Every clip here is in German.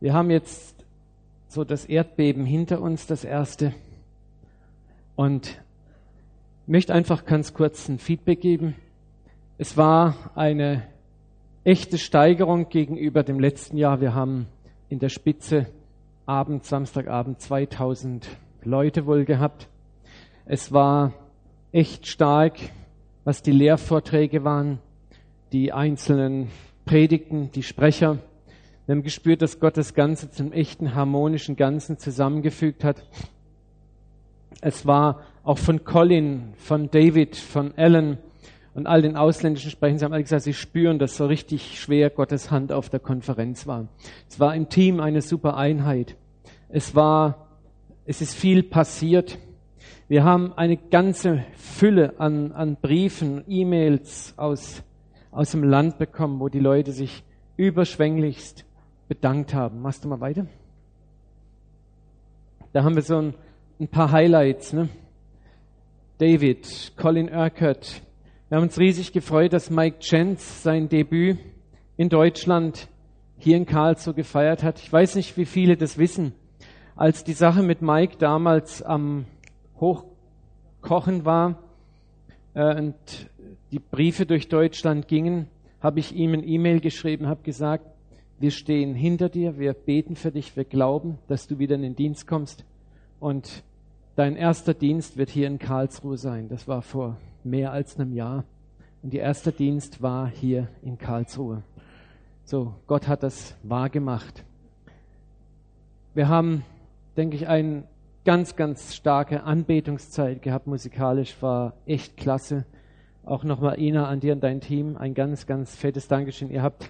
Wir haben jetzt so das Erdbeben hinter uns, das erste. Und möchte einfach ganz kurz ein Feedback geben. Es war eine echte Steigerung gegenüber dem letzten Jahr. Wir haben in der Spitze Samstagabend 2000 Leute wohl gehabt. Es war echt stark, was die Lehrvorträge waren, die einzelnen Predigten, die Sprecher. Wir haben gespürt, dass Gott das Ganze zum echten harmonischen Ganzen zusammengefügt hat. Es war auch von Colin, von David, von Alan und all den ausländischen Sprechern, sie haben alle gesagt, sie spüren, dass so richtig schwer Gottes Hand auf der Konferenz war. Es war im Team eine super Einheit. Es ist viel passiert. Wir haben eine ganze Fülle an Briefen, E-Mails aus dem Land bekommen, wo die Leute sich überschwänglichst bedankt haben. Machst du mal weiter? Da haben wir so ein paar Highlights, ne? David, Colin Urquhart. Wir haben uns riesig gefreut, dass Mike Jentz sein Debüt in Deutschland hier in Karlsruhe gefeiert hat. Ich weiß nicht, wie viele das wissen. Als die Sache mit Mike damals am Hochkochen war und die Briefe durch Deutschland gingen, habe ich ihm ein E-Mail geschrieben, habe gesagt, wir stehen hinter dir, wir beten für dich, wir glauben, dass du wieder in den Dienst kommst und dein erster Dienst wird hier in Karlsruhe sein. Das war vor mehr als einem Jahr. Und der erste Dienst war hier in Karlsruhe. So, Gott hat das wahr gemacht. Wir haben, denke ich, eine ganz, ganz starke Anbetungszeit gehabt. Musikalisch war echt klasse. Auch nochmal, Ina, an dir und dein Team ein ganz, ganz fettes Dankeschön. Ihr habt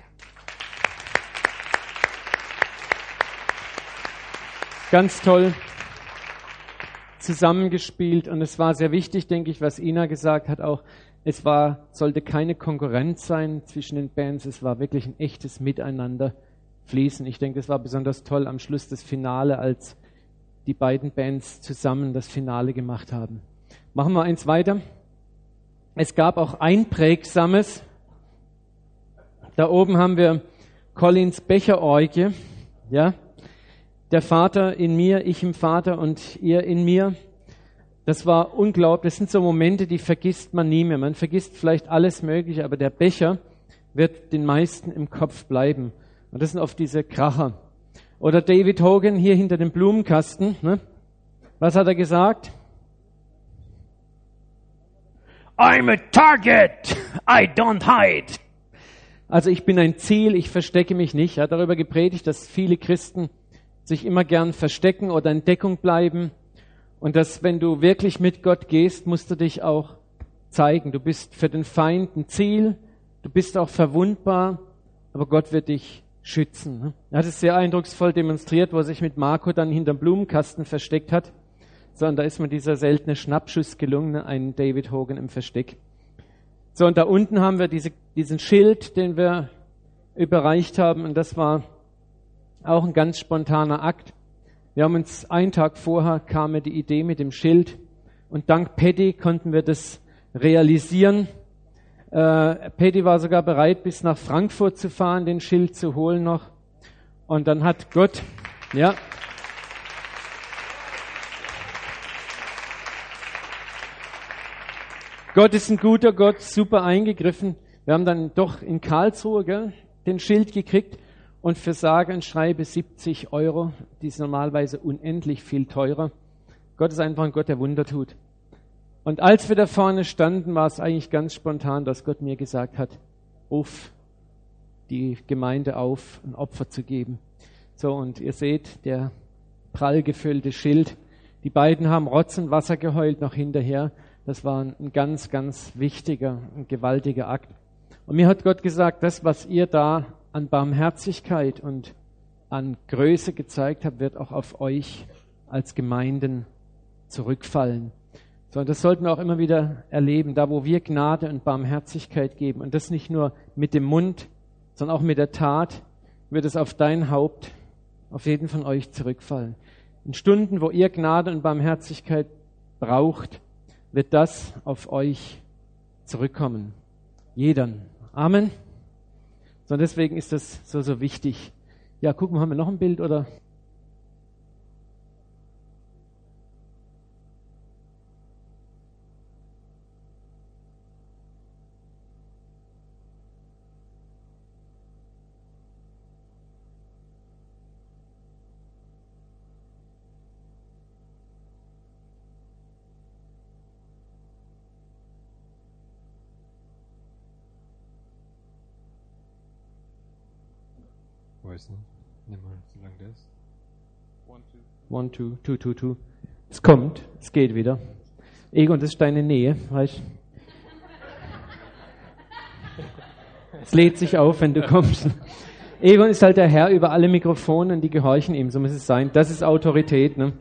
ganz toll zusammengespielt und es war sehr wichtig, denke ich, was Ina gesagt hat auch, sollte keine Konkurrenz sein zwischen den Bands, es war wirklich ein echtes Miteinander fließen. Ich denke, es war besonders toll am Schluss das Finale, als die beiden Bands zusammen das Finale gemacht haben. Machen wir eins weiter. Es gab auch Einprägsames. Da oben haben wir Collins Becherorgie, ja. Der Vater in mir, ich im Vater und ihr in mir. Das war unglaublich. Das sind so Momente, die vergisst man nie mehr. Man vergisst vielleicht alles Mögliche, aber der Becher wird den meisten im Kopf bleiben. Und das sind oft diese Kracher. Oder David Hogan hier hinter dem Blumenkasten. Ne? Was hat er gesagt? I'm a target, I don't hide. Also ich bin ein Ziel, ich verstecke mich nicht. Er hat darüber gepredigt, dass viele Christen sich immer gern verstecken oder in Deckung bleiben und dass, wenn du wirklich mit Gott gehst, musst du dich auch zeigen. Du bist für den Feind ein Ziel, du bist auch verwundbar, aber Gott wird dich schützen. Er hat es sehr eindrucksvoll demonstriert, wo er sich mit Marco dann hinterm Blumenkasten versteckt hat. So, und da ist mir dieser seltene Schnappschuss gelungen, ein David Hogan im Versteck. So, und da unten haben wir diesen Schild, den wir überreicht haben, und das war auch ein ganz spontaner Akt. Wir haben uns einen Tag vorher kam mir die Idee mit dem Schild und dank Paddy konnten wir das realisieren. Paddy war sogar bereit, bis nach Frankfurt zu fahren, den Schild zu holen noch. Und dann hat Gott, ja, Gott ist ein guter Gott, super eingegriffen. Wir haben dann doch in Karlsruhe den Schild gekriegt. Und für sage und schreibe 70 €, die ist normalerweise unendlich viel teurer. Gott ist einfach ein Gott, der Wunder tut. Und als wir da vorne standen, war es eigentlich ganz spontan, dass Gott mir gesagt hat, ruf die Gemeinde auf, ein Opfer zu geben. So, und ihr seht, der prall gefüllte Schild. Die beiden haben Rotz und Wasser geheult noch hinterher. Das war ein ganz, ganz wichtiger, ein gewaltiger Akt. Und mir hat Gott gesagt, das, was ihr da an Barmherzigkeit und an Größe gezeigt habt, wird auch auf euch als Gemeinden zurückfallen. So, und das sollten wir auch immer wieder erleben, da wo wir Gnade und Barmherzigkeit geben. Und das nicht nur mit dem Mund, sondern auch mit der Tat, wird es auf dein Haupt, auf jeden von euch zurückfallen. In Stunden, wo ihr Gnade und Barmherzigkeit braucht, wird das auf euch zurückkommen. Jedern. Amen. So, deswegen ist das so wichtig, Ja, gucken, haben wir noch ein Bild oder? Weiß nicht. Nimm mal, solange der ist. 1, 2, 2, 2, 2. Es kommt, es geht wieder. Egon, das ist deine Nähe, weißt du? Es lädt sich auf, wenn du kommst. Egon ist halt der Herr über alle Mikrofone und die gehorchen ihm, so muss es sein. Das ist Autorität, ne?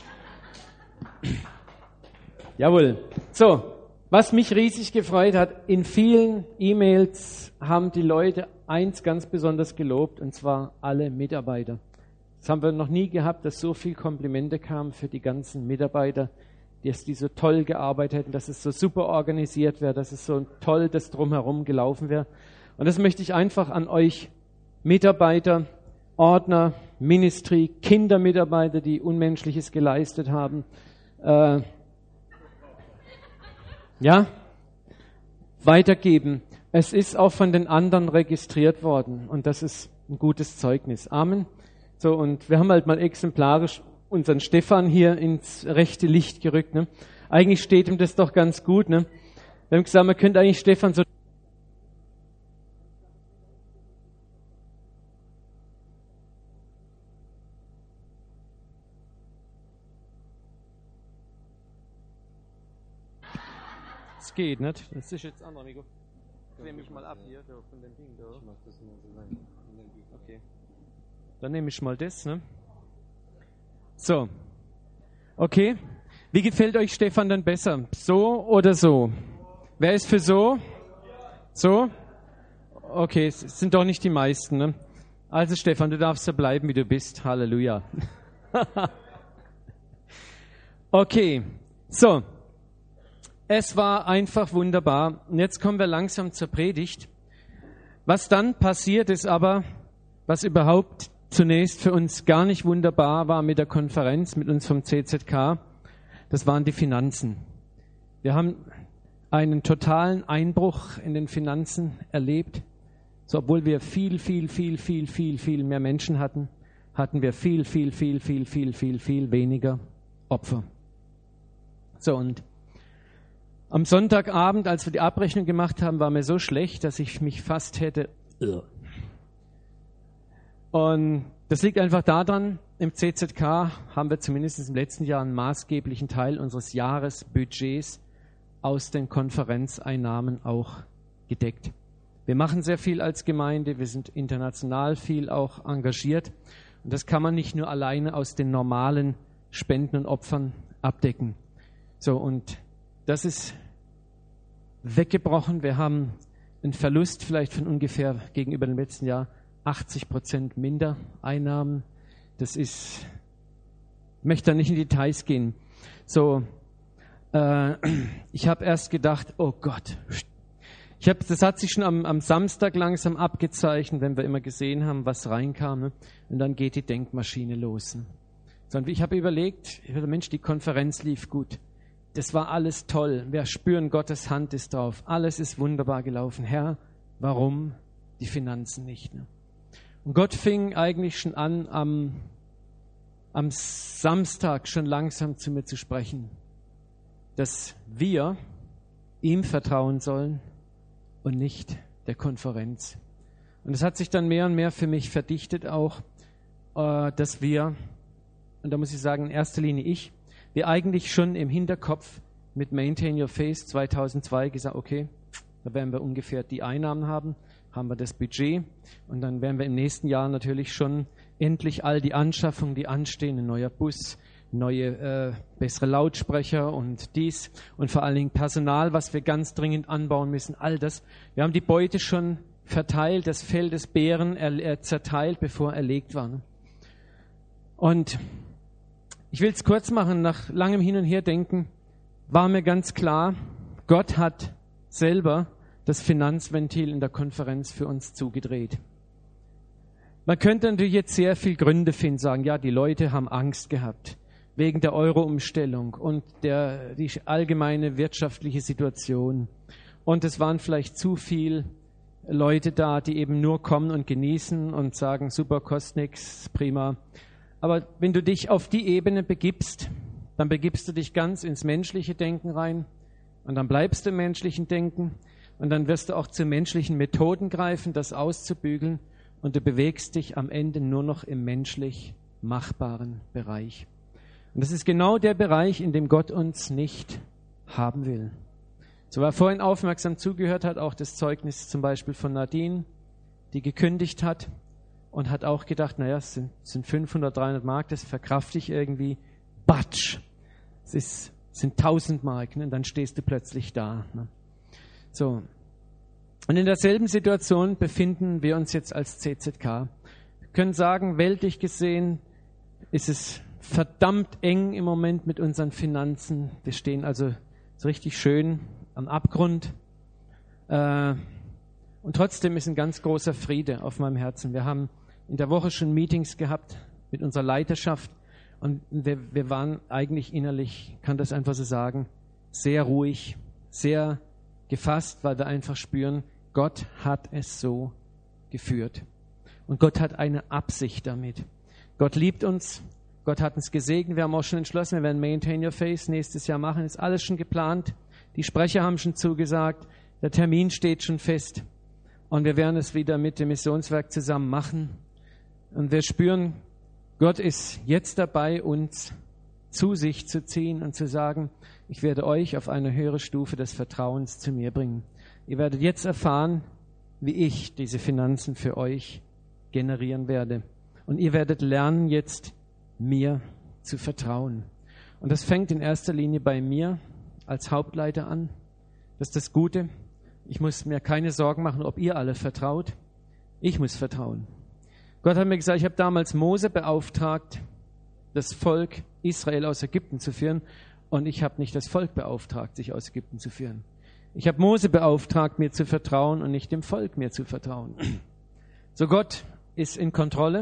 Jawohl. So, was mich riesig gefreut hat, in vielen E-Mails haben die Leute eins ganz besonders gelobt, und zwar alle Mitarbeiter. Das haben wir noch nie gehabt, dass so viel Komplimente kamen für die ganzen Mitarbeiter, dass die so toll gearbeitet hätten, dass es so super organisiert wäre, dass es so toll das Drumherum gelaufen wäre. Und das möchte ich einfach an euch Mitarbeiter, Ordner, Ministry, Kindermitarbeiter, die Unmenschliches geleistet haben, weitergeben. Es ist auch von den anderen registriert worden und das ist ein gutes Zeugnis. Amen. So, und wir haben halt mal exemplarisch unseren Stefan hier ins rechte Licht gerückt. Ne? Eigentlich steht ihm das doch ganz gut. Ne? Wir haben gesagt, man könnte eigentlich Stefan so... Es geht, nicht? Das ist jetzt andere Amigo. Nehme ich mal ab hier von dem Ding da. Ich mach das nur so lang. Okay. Dann nehme ich mal das, ne? So. Okay. Wie gefällt euch Stefan denn besser? So oder so? Wer ist für so? So? Okay, es sind doch nicht die meisten, ne? Also Stefan, du darfst so bleiben, wie du bist. Halleluja. Okay. So. Es war einfach wunderbar. Und jetzt kommen wir langsam zur Predigt. Was dann passiert ist aber, was überhaupt zunächst für uns gar nicht wunderbar war mit der Konferenz, mit uns vom CZK, das waren die Finanzen. Wir haben einen totalen Einbruch in den Finanzen erlebt. So, obwohl wir viel mehr Menschen hatten, hatten wir viel weniger Opfer. So, und am Sonntagabend, als wir die Abrechnung gemacht haben, war mir so schlecht, dass ich mich fast hätte... Und das liegt einfach daran, im CZK haben wir zumindest im letzten Jahr einen maßgeblichen Teil unseres Jahresbudgets aus den Konferenzeinnahmen auch gedeckt. Wir machen sehr viel als Gemeinde, wir sind international viel auch engagiert. Und das kann man nicht nur alleine aus den normalen Spenden und Opfern abdecken. So, und das ist weggebrochen. Wir haben einen Verlust vielleicht von ungefähr gegenüber dem letzten Jahr 80% minder Einnahmen. Das ist, ich möchte da nicht in Details gehen. So, ich habe erst gedacht, oh Gott. Das hat sich schon am Samstag langsam abgezeichnet, wenn wir immer gesehen haben, was reinkam. Ne? Und dann geht die Denkmaschine los. Ne? So, und ich habe überlegt, Mensch, die Konferenz lief gut. Das war alles toll. Wir spüren, Gottes Hand ist drauf. Alles ist wunderbar gelaufen. Herr, warum die Finanzen nicht? Ne? Und Gott fing eigentlich schon an, am Samstag schon langsam zu mir zu sprechen, dass wir ihm vertrauen sollen und nicht der Konferenz. Und es hat sich dann mehr und mehr für mich verdichtet auch, dass wir, und da muss ich sagen, in erster Linie wir eigentlich schon im Hinterkopf mit Maintain Your Faith 2002 gesagt, okay, da werden wir ungefähr die Einnahmen haben wir das Budget und dann werden wir im nächsten Jahr natürlich schon endlich all die Anschaffungen, die anstehen, ein neuer Bus, neue, bessere Lautsprecher und dies und vor allen Dingen Personal, was wir ganz dringend anbauen müssen, all das. Wir haben die Beute schon verteilt, das Fell des Bären zerteilt, bevor er erlegt war. Ne? Und ich will es kurz machen, nach langem Hin und Herdenken war mir ganz klar, Gott hat selber das Finanzventil in der Konferenz für uns zugedreht. Man könnte natürlich jetzt sehr viel Gründe finden, sagen, ja, die Leute haben Angst gehabt wegen der Euro-Umstellung und die allgemeine wirtschaftliche Situation. Und es waren vielleicht zu viel Leute da, die eben nur kommen und genießen und sagen, super, kostet nix, prima. Aber wenn du dich auf die Ebene begibst, dann begibst du dich ganz ins menschliche Denken rein und dann bleibst du im menschlichen Denken und dann wirst du auch zu menschlichen Methoden greifen, das auszubügeln und du bewegst dich am Ende nur noch im menschlich machbaren Bereich. Und das ist genau der Bereich, in dem Gott uns nicht haben will. So, wer vorhin aufmerksam zugehört hat, auch das Zeugnis zum Beispiel von Nadine, die gekündigt hat und hat auch gedacht, naja, es sind 500, 300 Mark, das verkrafte ich irgendwie. Batsch! Es sind 1000 Mark, ne? Und dann stehst du plötzlich da. Ne? So. Und in derselben Situation befinden wir uns jetzt als CZK. Wir können sagen, weltlich gesehen ist es verdammt eng im Moment mit unseren Finanzen. Wir stehen also so richtig schön am Abgrund. Und trotzdem ist ein ganz großer Friede auf meinem Herzen. Wir haben in der Woche schon Meetings gehabt mit unserer Leiterschaft und wir waren eigentlich innerlich, kann das einfach so sagen, sehr ruhig, sehr gefasst, weil wir einfach spüren, Gott hat es so geführt. Und Gott hat eine Absicht damit. Gott liebt uns, Gott hat uns gesegnet. Wir haben auch schon entschlossen, wir werden Maintain Your Faith nächstes Jahr machen. Ist alles schon geplant. Die Sprecher haben schon zugesagt. Der Termin steht schon fest. Und wir werden es wieder mit dem Missionswerk zusammen machen. Und wir spüren, Gott ist jetzt dabei, uns zu sich zu ziehen und zu sagen, ich werde euch auf eine höhere Stufe des Vertrauens zu mir bringen. Ihr werdet jetzt erfahren, wie ich diese Finanzen für euch generieren werde. Und ihr werdet lernen, jetzt mir zu vertrauen. Und das fängt in erster Linie bei mir als Hauptleiter an. Das ist das Gute. Ich muss mir keine Sorgen machen, ob ihr alle vertraut. Ich muss vertrauen. Gott hat mir gesagt, ich habe damals Mose beauftragt, das Volk Israel aus Ägypten zu führen. Und ich habe nicht das Volk beauftragt, sich aus Ägypten zu führen. Ich habe Mose beauftragt, mir zu vertrauen und nicht dem Volk mir zu vertrauen. So, Gott ist in Kontrolle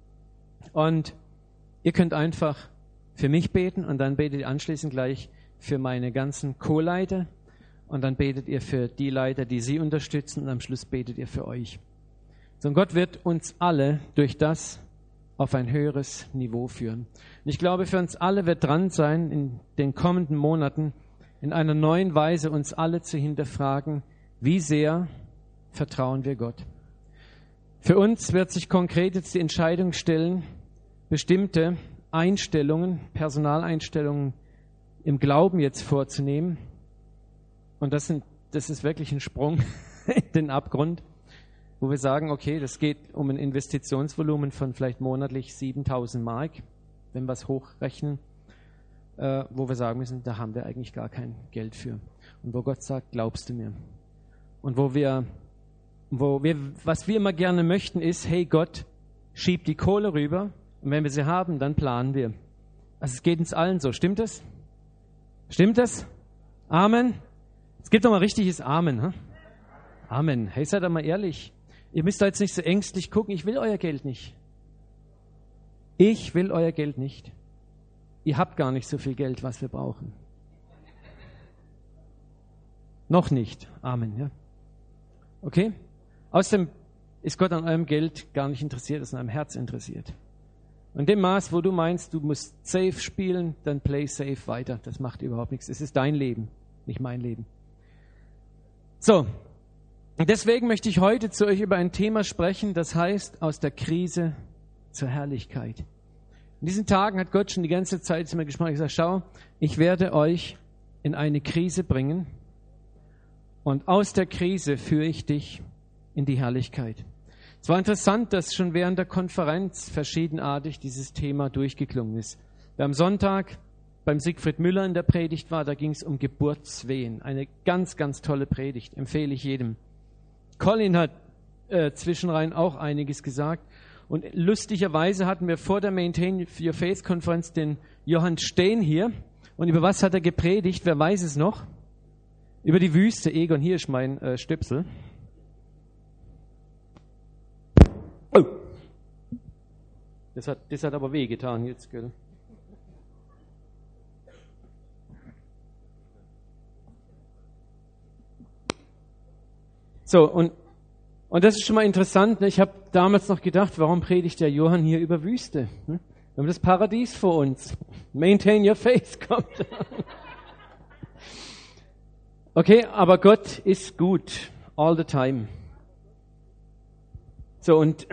und ihr könnt einfach für mich beten und dann betet ihr anschließend gleich für meine ganzen Co-Leiter und dann betet ihr für die Leiter, die sie unterstützen und am Schluss betet ihr für euch. So, und Gott wird uns alle durch das auf ein höheres Niveau führen. Und ich glaube, für uns alle wird dran sein, in den kommenden Monaten in einer neuen Weise uns alle zu hinterfragen, wie sehr vertrauen wir Gott. Für uns wird sich konkret jetzt die Entscheidung stellen, bestimmte Einstellungen, Personaleinstellungen im Glauben jetzt vorzunehmen. Und das ist wirklich ein Sprung in den Abgrund, wo wir sagen, okay, das geht um ein Investitionsvolumen von vielleicht monatlich 7.000 Mark, wenn wir es hochrechnen, wo wir sagen müssen, da haben wir eigentlich gar kein Geld für. Und wo Gott sagt, glaubst du mir? Und was wir immer gerne möchten ist, hey Gott, schieb die Kohle rüber und wenn wir sie haben, dann planen wir. Also es geht uns allen so, stimmt das? Stimmt das? Amen? Es gibt doch mal richtiges Amen. Hm? Amen. Hey, seid doch mal ehrlich. Ihr müsst da jetzt nicht so ängstlich gucken, ich will euer Geld nicht. Ich will euer Geld nicht. Ihr habt gar nicht so viel Geld, was wir brauchen. Noch nicht. Amen. Ja. Okay? Außerdem ist Gott an eurem Geld gar nicht interessiert, ist an eurem Herz interessiert. Und in dem Maß, wo du meinst, du musst safe spielen, dann play safe weiter. Das macht überhaupt nichts. Es ist dein Leben, nicht mein Leben. So, und deswegen möchte ich heute zu euch über ein Thema sprechen, das heißt, aus der Krise zur Herrlichkeit. In diesen Tagen hat Gott schon die ganze Zeit zu mir gesprochen. Ich sage, schau, ich werde euch in eine Krise bringen und aus der Krise führe ich dich in die Herrlichkeit. Es war interessant, dass schon während der Konferenz verschiedenartig dieses Thema durchgeklungen ist. Wer am Sonntag beim Siegfried Müller in der Predigt war, da ging es um Geburtswehen. Eine ganz, ganz tolle Predigt, empfehle ich jedem. Colin hat zwischenrein auch einiges gesagt. Und lustigerweise hatten wir vor der Maintain Your Faith Konferenz den Johann Steen hier. Und über was hat er gepredigt? Wer weiß es noch? Über die Wüste. Egon, hier ist mein Stöpsel. Oh. Das hat aber wehgetan jetzt, gell? So, und das ist schon mal interessant. Ne? Ich habe damals noch gedacht, warum predigt der Johann hier über Wüste? Ne? Wir haben das Paradies vor uns. Maintain your faith, kommt. Okay, aber Gott ist gut, all the time. So, und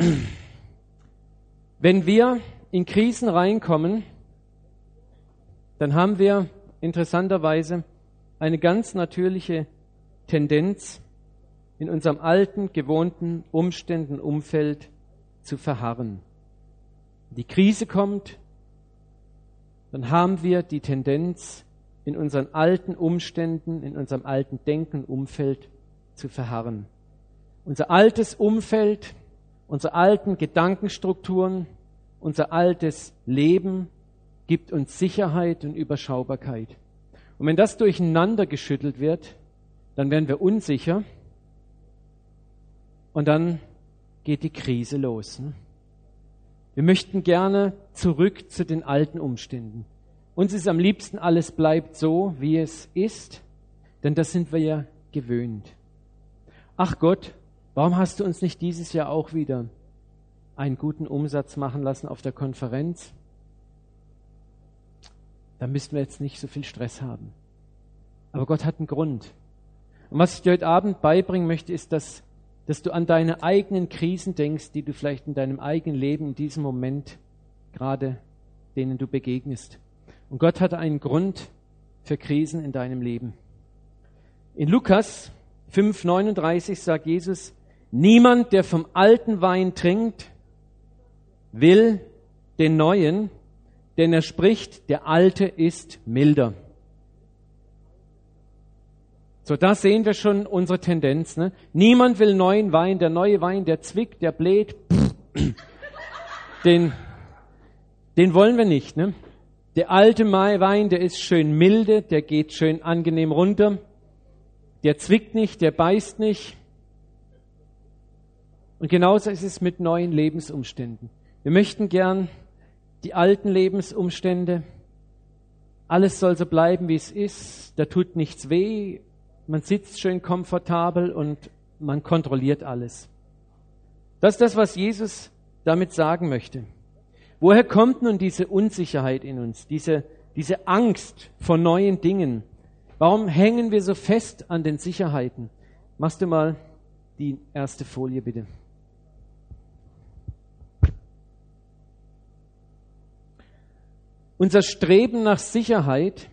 wenn wir in Krisen reinkommen, dann haben wir interessanterweise eine ganz natürliche Tendenz, in unserem alten, gewohnten Umständen, Umfeld zu verharren. Die Krise kommt, dann haben wir die Tendenz, in unseren alten Umständen, in unserem alten Denken, Umfeld zu verharren. Unser altes Umfeld, unsere alten Gedankenstrukturen, unser altes Leben gibt uns Sicherheit und Überschaubarkeit. Und wenn das durcheinander geschüttelt wird, dann werden wir unsicher und dann geht die Krise los. Wir möchten gerne zurück zu den alten Umständen. Uns ist am liebsten, alles bleibt so, wie es ist, denn das sind wir ja gewöhnt. Ach Gott, warum hast du uns nicht dieses Jahr auch wieder einen guten Umsatz machen lassen auf der Konferenz? Da müssten wir jetzt nicht so viel Stress haben. Aber Gott hat einen Grund. Und was ich dir heute Abend beibringen möchte, ist, dass du an deine eigenen Krisen denkst, die du vielleicht in deinem eigenen Leben in diesem Moment gerade denen du begegnest. Und Gott hatte einen Grund für Krisen in deinem Leben. In Lukas 5,39 sagt Jesus, niemand, der vom alten Wein trinkt, will den neuen, denn er spricht, der alte ist milder. So, da sehen wir schon unsere Tendenz. Ne? Niemand will neuen Wein, der neue Wein, der zwickt, der bläht, den wollen wir nicht. Ne? Der alte Wein, der ist schön milde, der geht schön angenehm runter, der zwickt nicht, der beißt nicht. Und genauso ist es mit neuen Lebensumständen. Wir möchten gern die alten Lebensumstände, alles soll so bleiben, wie es ist, da tut nichts weh, man sitzt schön komfortabel und man kontrolliert alles. Das ist das, was Jesus damit sagen möchte. Woher kommt nun diese Unsicherheit in uns, diese Angst vor neuen Dingen? Warum hängen wir so fest an den Sicherheiten? Machst du mal die erste Folie, bitte. Unser Streben nach Sicherheit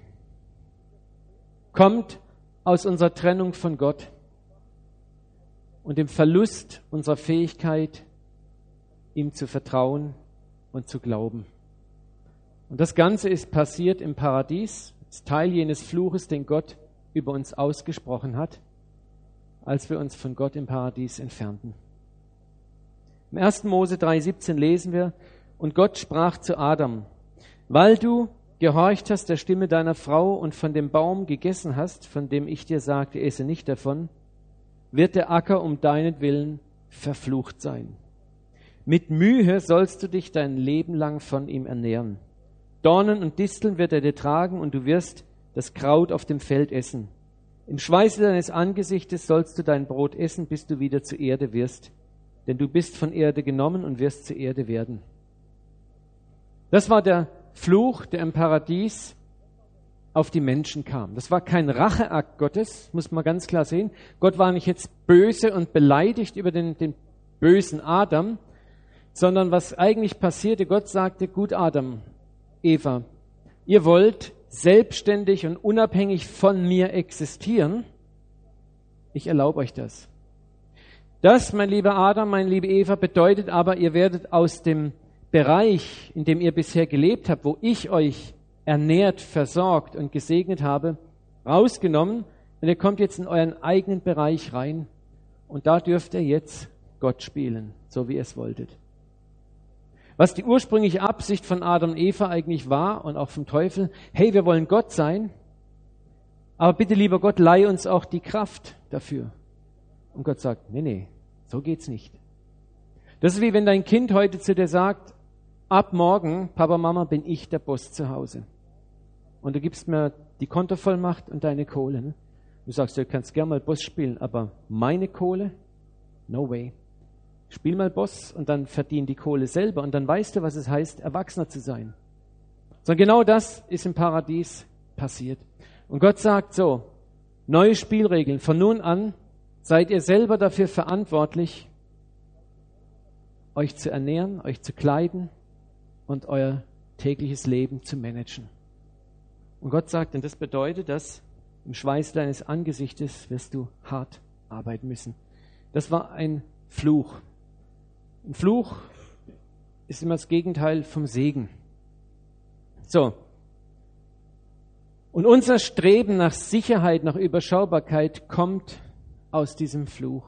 kommt aus unserer Trennung von Gott und dem Verlust unserer Fähigkeit, ihm zu vertrauen und zu glauben. Und das Ganze ist passiert im Paradies, ist Teil jenes Fluches, den Gott über uns ausgesprochen hat, als wir uns von Gott im Paradies entfernten. Im 1. Mose 3,17 lesen wir, und Gott sprach zu Adam, weil du gehorcht hast der Stimme deiner Frau und von dem Baum gegessen hast, von dem ich dir sagte, esse nicht davon, wird der Acker um deinetwillen verflucht sein. Mit Mühe sollst du dich dein Leben lang von ihm ernähren. Dornen und Disteln wird er dir tragen und du wirst das Kraut auf dem Feld essen. Im Schweiße deines Angesichtes sollst du dein Brot essen, bis du wieder zur Erde wirst. Denn du bist von Erde genommen und wirst zur Erde werden. Das war der Fluch, der im Paradies auf die Menschen kam. Das war kein Racheakt Gottes, muss man ganz klar sehen. Gott war nicht jetzt böse und beleidigt über den bösen Adam, sondern was eigentlich passierte, Gott sagte, gut Adam, Eva, ihr wollt selbstständig und unabhängig von mir existieren, ich erlaube euch das. Das, mein lieber Adam, meine liebe Eva, bedeutet aber, ihr werdet aus dem Bereich, in dem ihr bisher gelebt habt, wo ich euch ernährt, versorgt und gesegnet habe, rausgenommen und ihr kommt jetzt in euren eigenen Bereich rein und da dürft ihr jetzt Gott spielen, so wie ihr es wolltet. Was die ursprüngliche Absicht von Adam und Eva eigentlich war und auch vom Teufel, hey, wir wollen Gott sein, aber bitte, lieber Gott, leih uns auch die Kraft dafür. Und Gott sagt, nee, so geht's nicht. Das ist wie wenn dein Kind heute zu dir sagt, ab morgen, Papa, Mama, bin ich der Boss zu Hause. Und du gibst mir die Kontovollmacht und deine Kohle. Ne? Du sagst, du kannst gerne mal Boss spielen, aber meine Kohle? No way. Spiel mal Boss und dann verdien die Kohle selber und dann weißt du, was es heißt, Erwachsener zu sein. So, genau das ist im Paradies passiert. Und Gott sagt so, neue Spielregeln. Von nun an seid ihr selber dafür verantwortlich, euch zu ernähren, euch zu kleiden und euer tägliches Leben zu managen. Und Gott sagt, und das bedeutet, dass im Schweiß deines Angesichtes wirst du hart arbeiten müssen. Das war ein Fluch. Ein Fluch ist immer das Gegenteil vom Segen. So. Und unser Streben nach Sicherheit, nach Überschaubarkeit kommt aus diesem Fluch.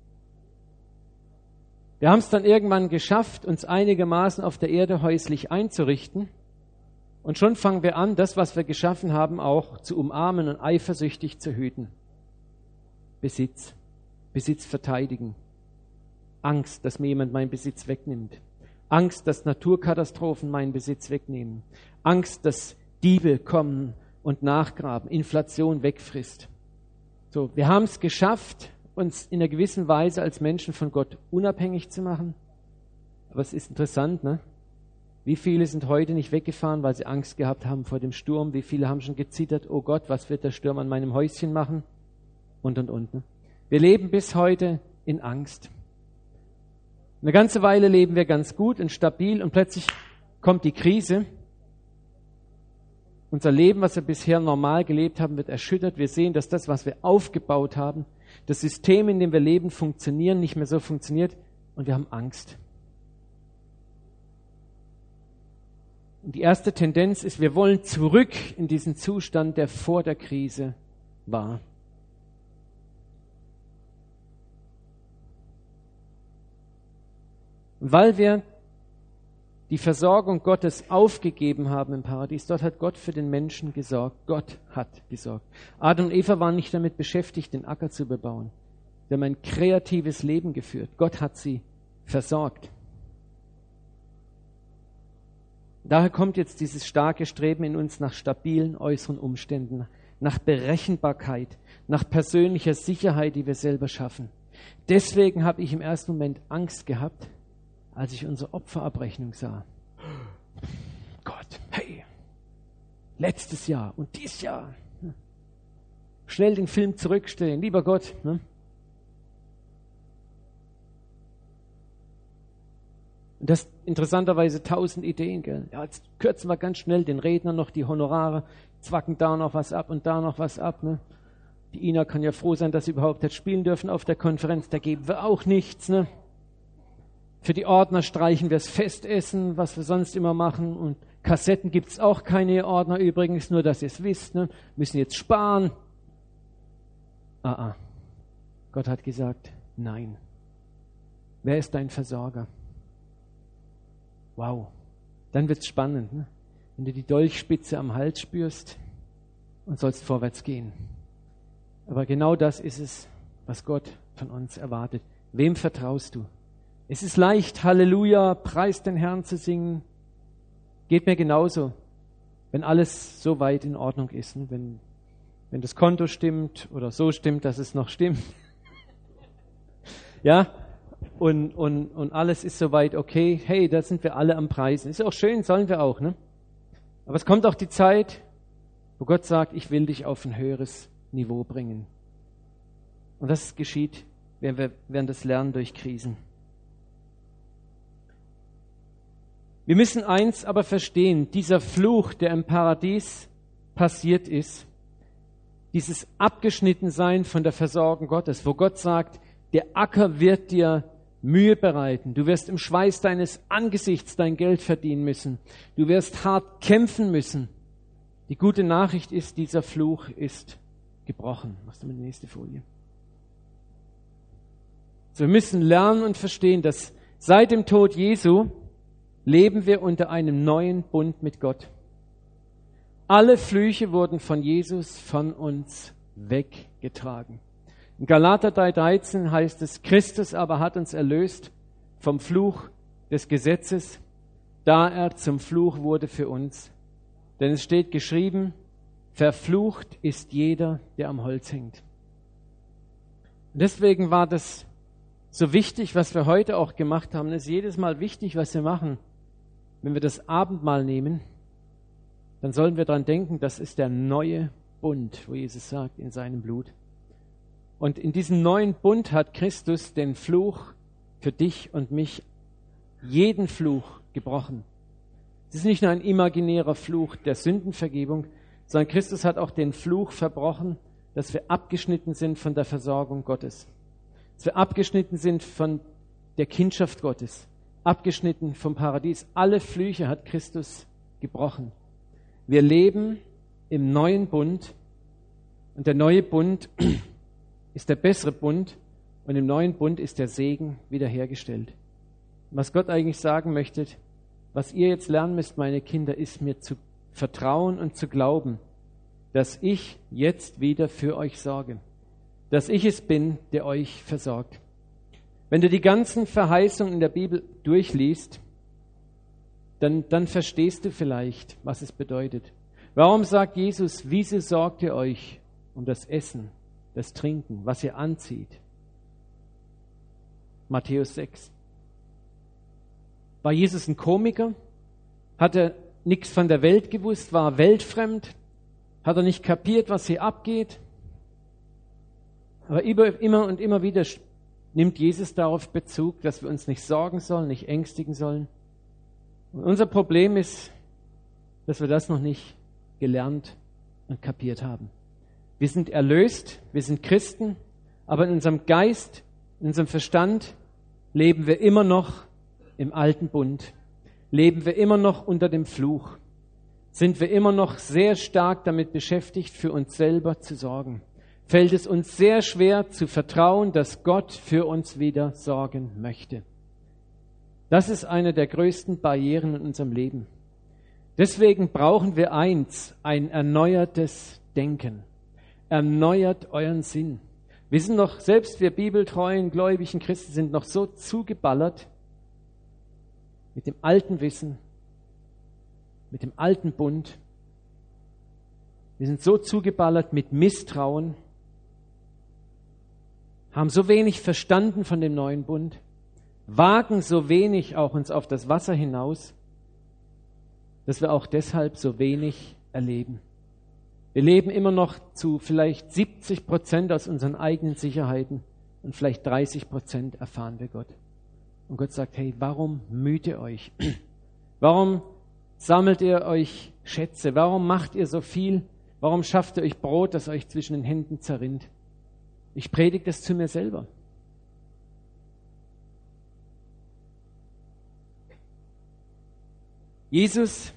Wir haben es dann irgendwann geschafft, uns einigermaßen auf der Erde häuslich einzurichten. Und schon fangen wir an, das, was wir geschaffen haben, auch zu umarmen und eifersüchtig zu hüten. Besitz verteidigen. Angst, dass mir jemand meinen Besitz wegnimmt. Angst, dass Naturkatastrophen meinen Besitz wegnehmen. Angst, dass Diebe kommen und nachgraben, Inflation wegfrisst. So, wir haben es geschafft, uns in einer gewissen Weise als Menschen von Gott unabhängig zu machen. Aber es ist interessant, ne? Wie viele sind heute nicht weggefahren, weil sie Angst gehabt haben vor dem Sturm? Wie viele haben schon gezittert, oh Gott, was wird der Sturm an meinem Häuschen machen? Und. Ne? Wir leben bis heute in Angst. Eine ganze Weile leben wir ganz gut und stabil und plötzlich kommt die Krise. Unser Leben, was wir bisher normal gelebt haben, wird erschüttert. Wir sehen, dass das, was wir aufgebaut haben, das System, in dem wir leben, nicht mehr so funktioniert und wir haben Angst. Und die erste Tendenz ist, wir wollen zurück in diesen Zustand, der vor der Krise war. Und weil wir die Versorgung Gottes aufgegeben haben im Paradies, dort hat Gott für den Menschen gesorgt. Gott hat gesorgt. Adam und Eva waren nicht damit beschäftigt, den Acker zu bebauen. Sie haben ein kreatives Leben geführt. Gott hat sie versorgt. Daher kommt jetzt dieses starke Streben in uns nach stabilen äußeren Umständen, nach Berechenbarkeit, nach persönlicher Sicherheit, die wir selber schaffen. Deswegen habe ich im ersten Moment Angst gehabt, als ich unsere Opferabrechnung sah. Gott, hey, letztes Jahr und dieses Jahr. Schnell den Film zurückstellen, lieber Gott. Ne? Und das interessanterweise 1000 Ideen. Gell? Ja, jetzt kürzen wir ganz schnell den Redner noch die Honorare, zwacken da noch was ab und da noch was ab. Ne? Die Ina kann ja froh sein, dass sie überhaupt hat spielen dürfen auf der Konferenz. Da geben wir auch nichts. Ne? Für die Ordner streichen wir das Festessen, was wir sonst immer machen. Und Kassetten gibt es auch keine Ordner übrigens, nur dass ihr es wisst. Ne? Müssen jetzt sparen. Gott hat gesagt, nein. Wer ist dein Versorger? Wow. Dann wird es spannend, ne? Wenn du die Dolchspitze am Hals spürst und sollst vorwärts gehen. Aber genau das ist es, was Gott von uns erwartet. Wem vertraust du? Es ist leicht, Halleluja, preis den Herrn zu singen. Geht mir genauso, wenn alles so weit in Ordnung ist. Ne? Wenn das Konto stimmt oder so stimmt, dass es noch stimmt. Ja, und alles ist soweit okay. Hey, da sind wir alle am Preisen. Ist auch schön, sollen wir auch. Ne? Aber es kommt auch die Zeit, wo Gott sagt, ich will dich auf ein höheres Niveau bringen. Und das geschieht, wenn wir das lernen durch Krisen. Wir müssen eins aber verstehen, dieser Fluch, der im Paradies passiert ist, dieses Abgeschnittensein von der Versorgung Gottes, wo Gott sagt, der Acker wird dir Mühe bereiten, du wirst im Schweiß deines Angesichts dein Geld verdienen müssen, du wirst hart kämpfen müssen. Die gute Nachricht ist, dieser Fluch ist gebrochen. Machst du mit der nächsten Folie? So, wir müssen lernen und verstehen, dass seit dem Tod Jesu leben wir unter einem neuen Bund mit Gott. Alle Flüche wurden von Jesus von uns weggetragen. In Galater 3,13 heißt es, Christus aber hat uns erlöst vom Fluch des Gesetzes, da er zum Fluch wurde für uns. Denn es steht geschrieben, verflucht ist jeder, der am Holz hängt. Und deswegen war das so wichtig, was wir heute auch gemacht haben. Es ist jedes Mal wichtig, was wir machen. Wenn wir das Abendmahl nehmen, dann sollen wir daran denken, das ist der neue Bund, wo Jesus sagt, in seinem Blut. Und in diesem neuen Bund hat Christus den Fluch für dich und mich, jeden Fluch gebrochen. Es ist nicht nur ein imaginärer Fluch der Sündenvergebung, sondern Christus hat auch den Fluch verbrochen, dass wir abgeschnitten sind von der Versorgung Gottes. Dass wir abgeschnitten sind von der Kindschaft Gottes, abgeschnitten vom Paradies. Alle Flüche hat Christus gebrochen. Wir leben im neuen Bund und der neue Bund ist der bessere Bund und im neuen Bund ist der Segen wiederhergestellt. Was Gott eigentlich sagen möchte, was ihr jetzt lernen müsst, meine Kinder, ist mir zu vertrauen und zu glauben, dass ich jetzt wieder für euch sorge, dass ich es bin, der euch versorgt. Wenn du die ganzen Verheißungen in der Bibel durchliest, dann verstehst du vielleicht, was es bedeutet. Warum sagt Jesus, wieso sorgt ihr euch um das Essen, das Trinken, was ihr anzieht? Matthäus 6. War Jesus ein Komiker? Hat er nichts von der Welt gewusst? War er weltfremd? Hat er nicht kapiert, was hier abgeht? Aber immer und immer wieder nimmt Jesus darauf Bezug, dass wir uns nicht sorgen sollen, nicht ängstigen sollen. Und unser Problem ist, dass wir das noch nicht gelernt und kapiert haben. Wir sind erlöst, wir sind Christen, aber in unserem Geist, in unserem Verstand leben wir immer noch im alten Bund. Leben wir immer noch unter dem Fluch. Sind wir immer noch sehr stark damit beschäftigt, für uns selber zu sorgen. Fällt es uns sehr schwer zu vertrauen, dass Gott für uns wieder sorgen möchte. Das ist eine der größten Barrieren in unserem Leben. Deswegen brauchen wir eins, ein erneuertes Denken. Erneuert euren Sinn. Wir sind noch, selbst wir bibeltreuen, gläubigen Christen sind noch so zugeballert mit dem alten Wissen, mit dem alten Bund. Wir sind so zugeballert mit Misstrauen, haben so wenig verstanden von dem neuen Bund, wagen so wenig auch uns auf das Wasser hinaus, dass wir auch deshalb so wenig erleben. Wir leben immer noch zu vielleicht 70% aus unseren eigenen Sicherheiten und vielleicht 30% erfahren wir Gott. Und Gott sagt, hey, warum müht ihr euch? Warum sammelt ihr euch Schätze? Warum macht ihr so viel? Warum schafft ihr euch Brot, das euch zwischen den Händen zerrinnt? Ich predige das zu mir selber. Jesus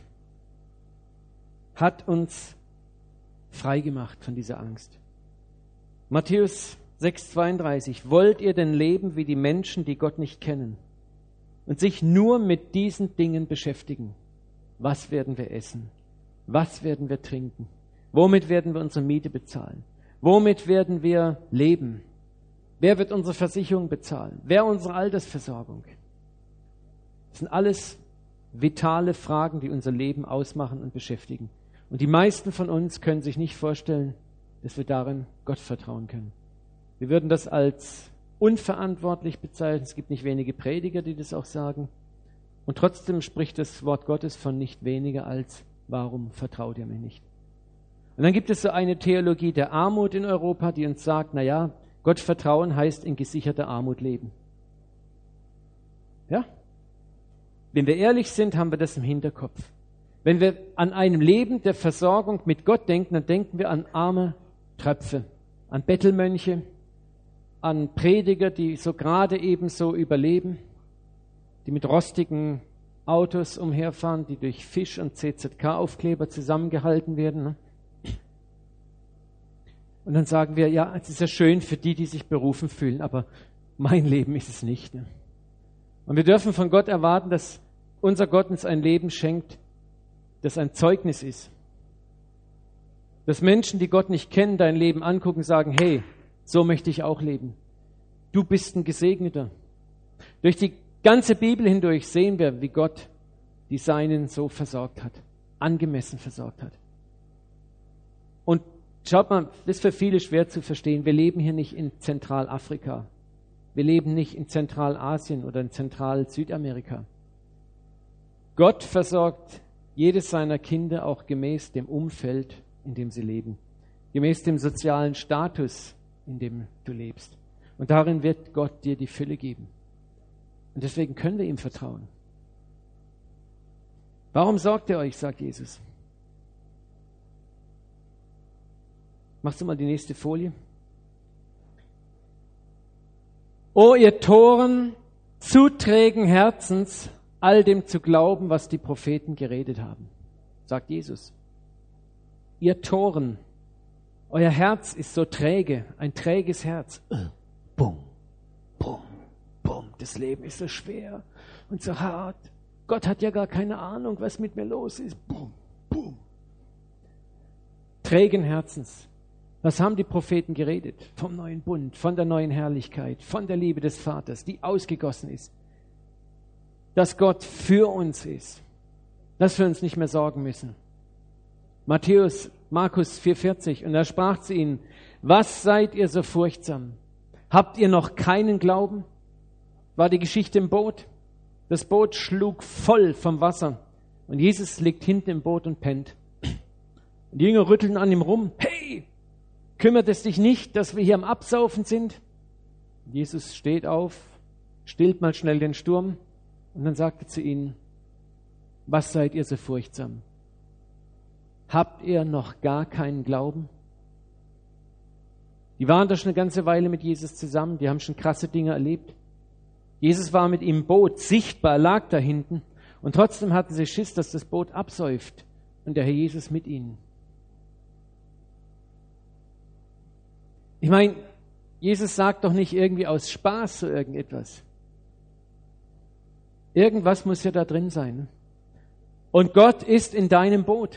hat uns frei gemacht von dieser Angst. Matthäus 6,32. Wollt ihr denn leben wie die Menschen, die Gott nicht kennen und sich nur mit diesen Dingen beschäftigen? Was werden wir essen? Was werden wir trinken? Womit werden wir unsere Miete bezahlen? Womit werden wir leben? Wer wird unsere Versicherung bezahlen? Wer unsere Altersversorgung? Das sind alles vitale Fragen, die unser Leben ausmachen und beschäftigen. Und die meisten von uns können sich nicht vorstellen, dass wir darin Gott vertrauen können. Wir würden das als unverantwortlich bezeichnen. Es gibt nicht wenige Prediger, die das auch sagen. Und trotzdem spricht das Wort Gottes von nicht weniger als, warum vertraut ihr mir nicht? Und dann gibt es so eine Theologie der Armut in Europa, die uns sagt, naja, Gott vertrauen heißt in gesicherter Armut leben. Ja? Wenn wir ehrlich sind, haben wir das im Hinterkopf. Wenn wir an einem Leben der Versorgung mit Gott denken, dann denken wir an arme Tröpfe, an Bettelmönche, an Prediger, die so gerade eben so überleben, die mit rostigen Autos umherfahren, die durch Fisch- und CZK-Aufkleber zusammengehalten werden. Ne? Und dann sagen wir, ja, es ist ja schön für die, die sich berufen fühlen, aber mein Leben ist es nicht. Ne? Und wir dürfen von Gott erwarten, dass unser Gott uns ein Leben schenkt, das ein Zeugnis ist. Dass Menschen, die Gott nicht kennen, dein Leben angucken und sagen, hey, so möchte ich auch leben. Du bist ein Gesegneter. Durch die ganze Bibel hindurch sehen wir, wie Gott die Seinen so versorgt hat, angemessen versorgt hat. Und schaut mal, das ist für viele schwer zu verstehen. Wir leben hier nicht in Zentralafrika. Wir leben nicht in Zentralasien oder in Zentral-Südamerika. Gott versorgt jedes seiner Kinder auch gemäß dem Umfeld, in dem sie leben. Gemäß dem sozialen Status, in dem du lebst. Und darin wird Gott dir die Fülle geben. Und deswegen können wir ihm vertrauen. Warum sorgt ihr euch, sagt Jesus. Machst du mal die nächste Folie? O ihr Toren, zu trägen Herzens, all dem zu glauben, was die Propheten geredet haben, sagt Jesus. Ihr Toren, euer Herz ist so träge, ein träges Herz. Bum, bum, bum, das Leben ist so schwer und so hart. Gott hat ja gar keine Ahnung, was mit mir los ist. Bum, bum. Trägen Herzens. Was haben die Propheten geredet? Vom neuen Bund, von der neuen Herrlichkeit, von der Liebe des Vaters, die ausgegossen ist. Dass Gott für uns ist. Dass wir uns nicht mehr sorgen müssen. Markus 4,40. Und er sprach zu ihnen, was seid ihr so furchtsam? Habt ihr noch keinen Glauben? War die Geschichte im Boot. Das Boot schlug voll vom Wasser. Und Jesus liegt hinten im Boot und pennt. Und die Jünger rütteln an ihm rum. Hey, kümmert es dich nicht, dass wir hier am Absaufen sind? Jesus steht auf, stillt mal schnell den Sturm und dann sagt er zu ihnen, was seid ihr so furchtsam? Habt ihr noch gar keinen Glauben? Die waren da schon eine ganze Weile mit Jesus zusammen, die haben schon krasse Dinge erlebt. Jesus war mit ihm im Boot, sichtbar, lag da hinten und trotzdem hatten sie Schiss, dass das Boot absäuft und der Herr Jesus mit ihnen. Ich meine, Jesus sagt doch nicht irgendwie aus Spaß so irgendetwas. Irgendwas muss ja da drin sein. Ne? Und Gott ist in deinem Boot.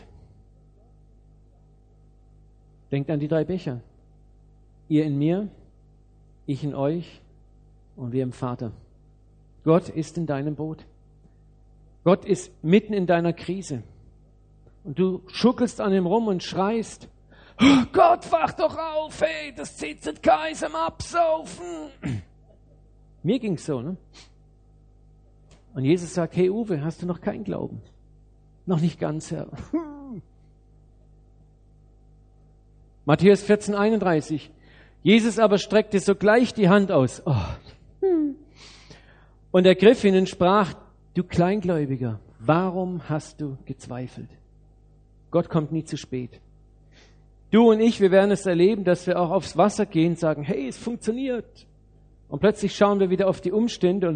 Denkt an die 3 Becher. Ihr in mir, ich in euch und wir im Vater. Gott ist in deinem Boot. Gott ist mitten in deiner Krise. Und du schuckelst an ihm rum und schreist, oh Gott, wach doch auf, hey, das CZK ist am Absaufen. Mir ging's so, ne? Und Jesus sagt, hey Uwe, hast du noch keinen Glauben? Noch nicht ganz, Herr. Matthäus 14,31. Jesus aber streckte sogleich die Hand aus. Oh. Und er griff ihn und sprach, du Kleingläubiger, warum hast du gezweifelt? Gott kommt nie zu spät. Du und ich, wir werden es erleben, dass wir auch aufs Wasser gehen und sagen, hey, es funktioniert. Und plötzlich schauen wir wieder auf die Umstände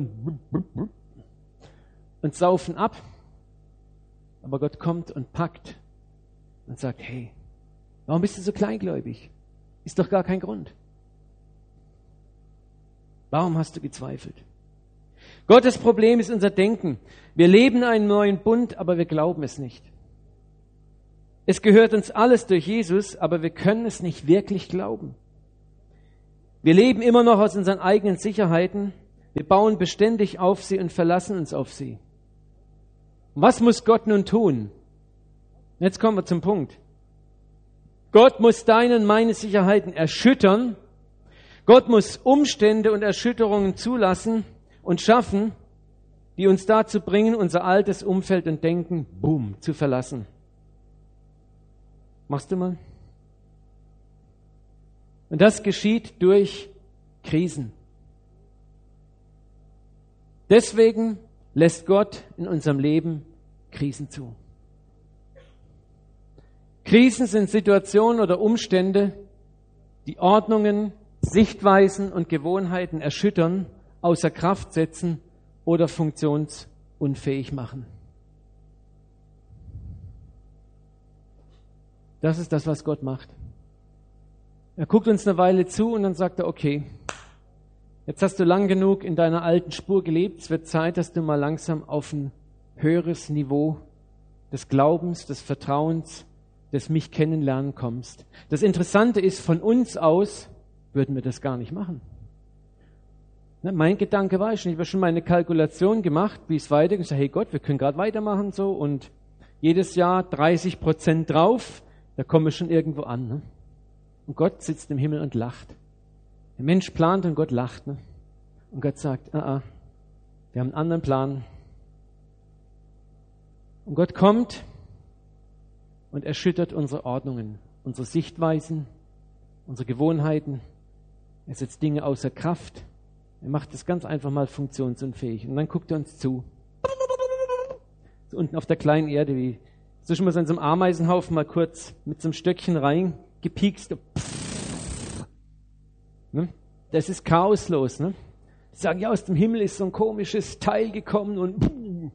und saufen ab. Aber Gott kommt und packt und sagt, hey, warum bist du so kleingläubig? Ist doch gar kein Grund. Warum hast du gezweifelt? Gottes Problem ist unser Denken. Wir leben einen neuen Bund, aber wir glauben es nicht. Es gehört uns alles durch Jesus, aber wir können es nicht wirklich glauben. Wir leben immer noch aus unseren eigenen Sicherheiten. Wir bauen beständig auf sie und verlassen uns auf sie. Und was muss Gott nun tun? Jetzt kommen wir zum Punkt. Gott muss deine und meine Sicherheiten erschüttern. Gott muss Umstände und Erschütterungen zulassen und schaffen, die uns dazu bringen, unser altes Umfeld und Denken, boom, zu verlassen. Machst du mal? Und das geschieht durch Krisen. Deswegen lässt Gott in unserem Leben Krisen zu. Krisen sind Situationen oder Umstände, die Ordnungen, Sichtweisen und Gewohnheiten erschüttern, außer Kraft setzen oder funktionsunfähig machen. Das ist das, was Gott macht. Er guckt uns eine Weile zu und dann sagt er, okay, jetzt hast du lang genug in deiner alten Spur gelebt, es wird Zeit, dass du mal langsam auf ein höheres Niveau des Glaubens, des Vertrauens, des mich kennenlernen kommst. Das Interessante ist, von uns aus würden wir das gar nicht machen. Ne, mein Gedanke war schon, ich habe schon meine Kalkulation gemacht, wie es weitergeht. Ich sage, hey Gott, wir können gerade weitermachen so und jedes Jahr 30% drauf, da kommen wir schon irgendwo an. Ne? Und Gott sitzt im Himmel und lacht. Der Mensch plant und Gott lacht. Ne? Und Gott sagt, wir haben einen anderen Plan. Und Gott kommt und erschüttert unsere Ordnungen, unsere Sichtweisen, unsere Gewohnheiten. Er setzt Dinge außer Kraft. Er macht das ganz einfach mal funktionsunfähig. Und dann guckt er uns zu. So unten auf der kleinen Erde, wie so schon mal so in so einem Ameisenhaufen mal kurz mit so einem Stöckchen reingepiekst. Ne? Das ist chaoslos. Ne? Die sagen, ja, aus dem Himmel ist so ein komisches Teil gekommen und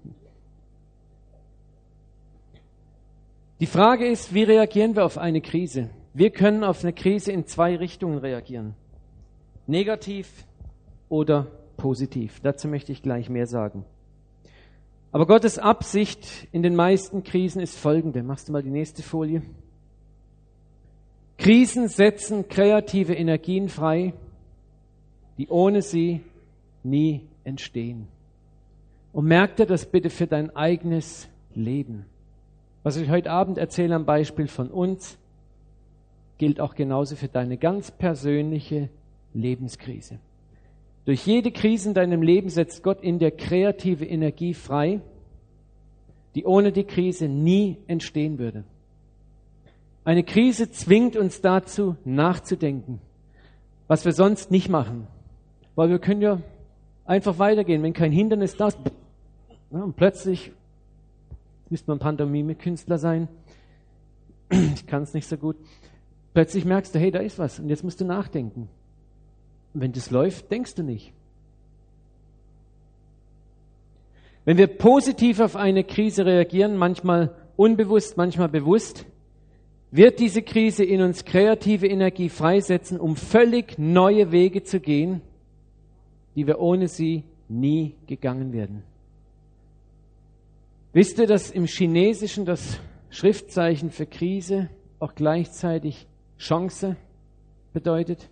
die Frage ist, wie reagieren wir auf eine Krise? Wir können auf eine Krise in 2 Richtungen reagieren. Negativ oder positiv. Dazu möchte ich gleich mehr sagen. Aber Gottes Absicht in den meisten Krisen ist folgende. Machst du mal die nächste Folie. Krisen setzen kreative Energien frei, die ohne sie nie entstehen. Und merk dir das bitte für dein eigenes Leben. Was ich heute Abend erzähle am Beispiel von uns, gilt auch genauso für deine ganz persönliche Lebenskrise. Durch jede Krise in deinem Leben setzt Gott in dir kreative Energie frei, die ohne die Krise nie entstehen würde. Eine Krise zwingt uns dazu, nachzudenken, was wir sonst nicht machen. Weil wir können ja einfach weitergehen, wenn kein Hindernis da ist. Und plötzlich, müsste man Pantomime-Künstler sein, ich kann es nicht so gut, plötzlich merkst du, hey, da ist was und jetzt musst du nachdenken. Und wenn das läuft, denkst du nicht. Wenn wir positiv auf eine Krise reagieren, manchmal unbewusst, manchmal bewusst, wird diese Krise in uns kreative Energie freisetzen, um völlig neue Wege zu gehen, die wir ohne sie nie gegangen werden. Wisst ihr, dass im Chinesischen das Schriftzeichen für Krise auch gleichzeitig Chance bedeutet?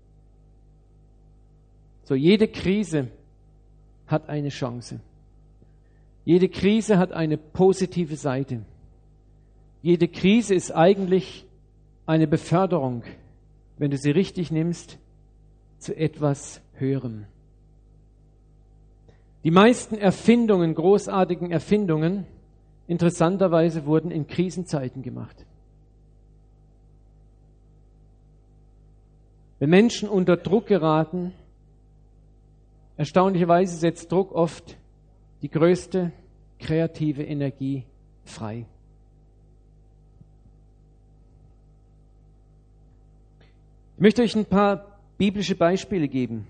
So, jede Krise hat eine Chance. Jede Krise hat eine positive Seite. Jede Krise ist eigentlich eine Beförderung, wenn du sie richtig nimmst, zu etwas Höherem. Die meisten Erfindungen, großartigen Erfindungen, interessanterweise wurden in Krisenzeiten gemacht. Wenn Menschen unter Druck geraten, erstaunlicherweise setzt Druck oft die größte kreative Energie frei. Ich möchte euch ein paar biblische Beispiele geben.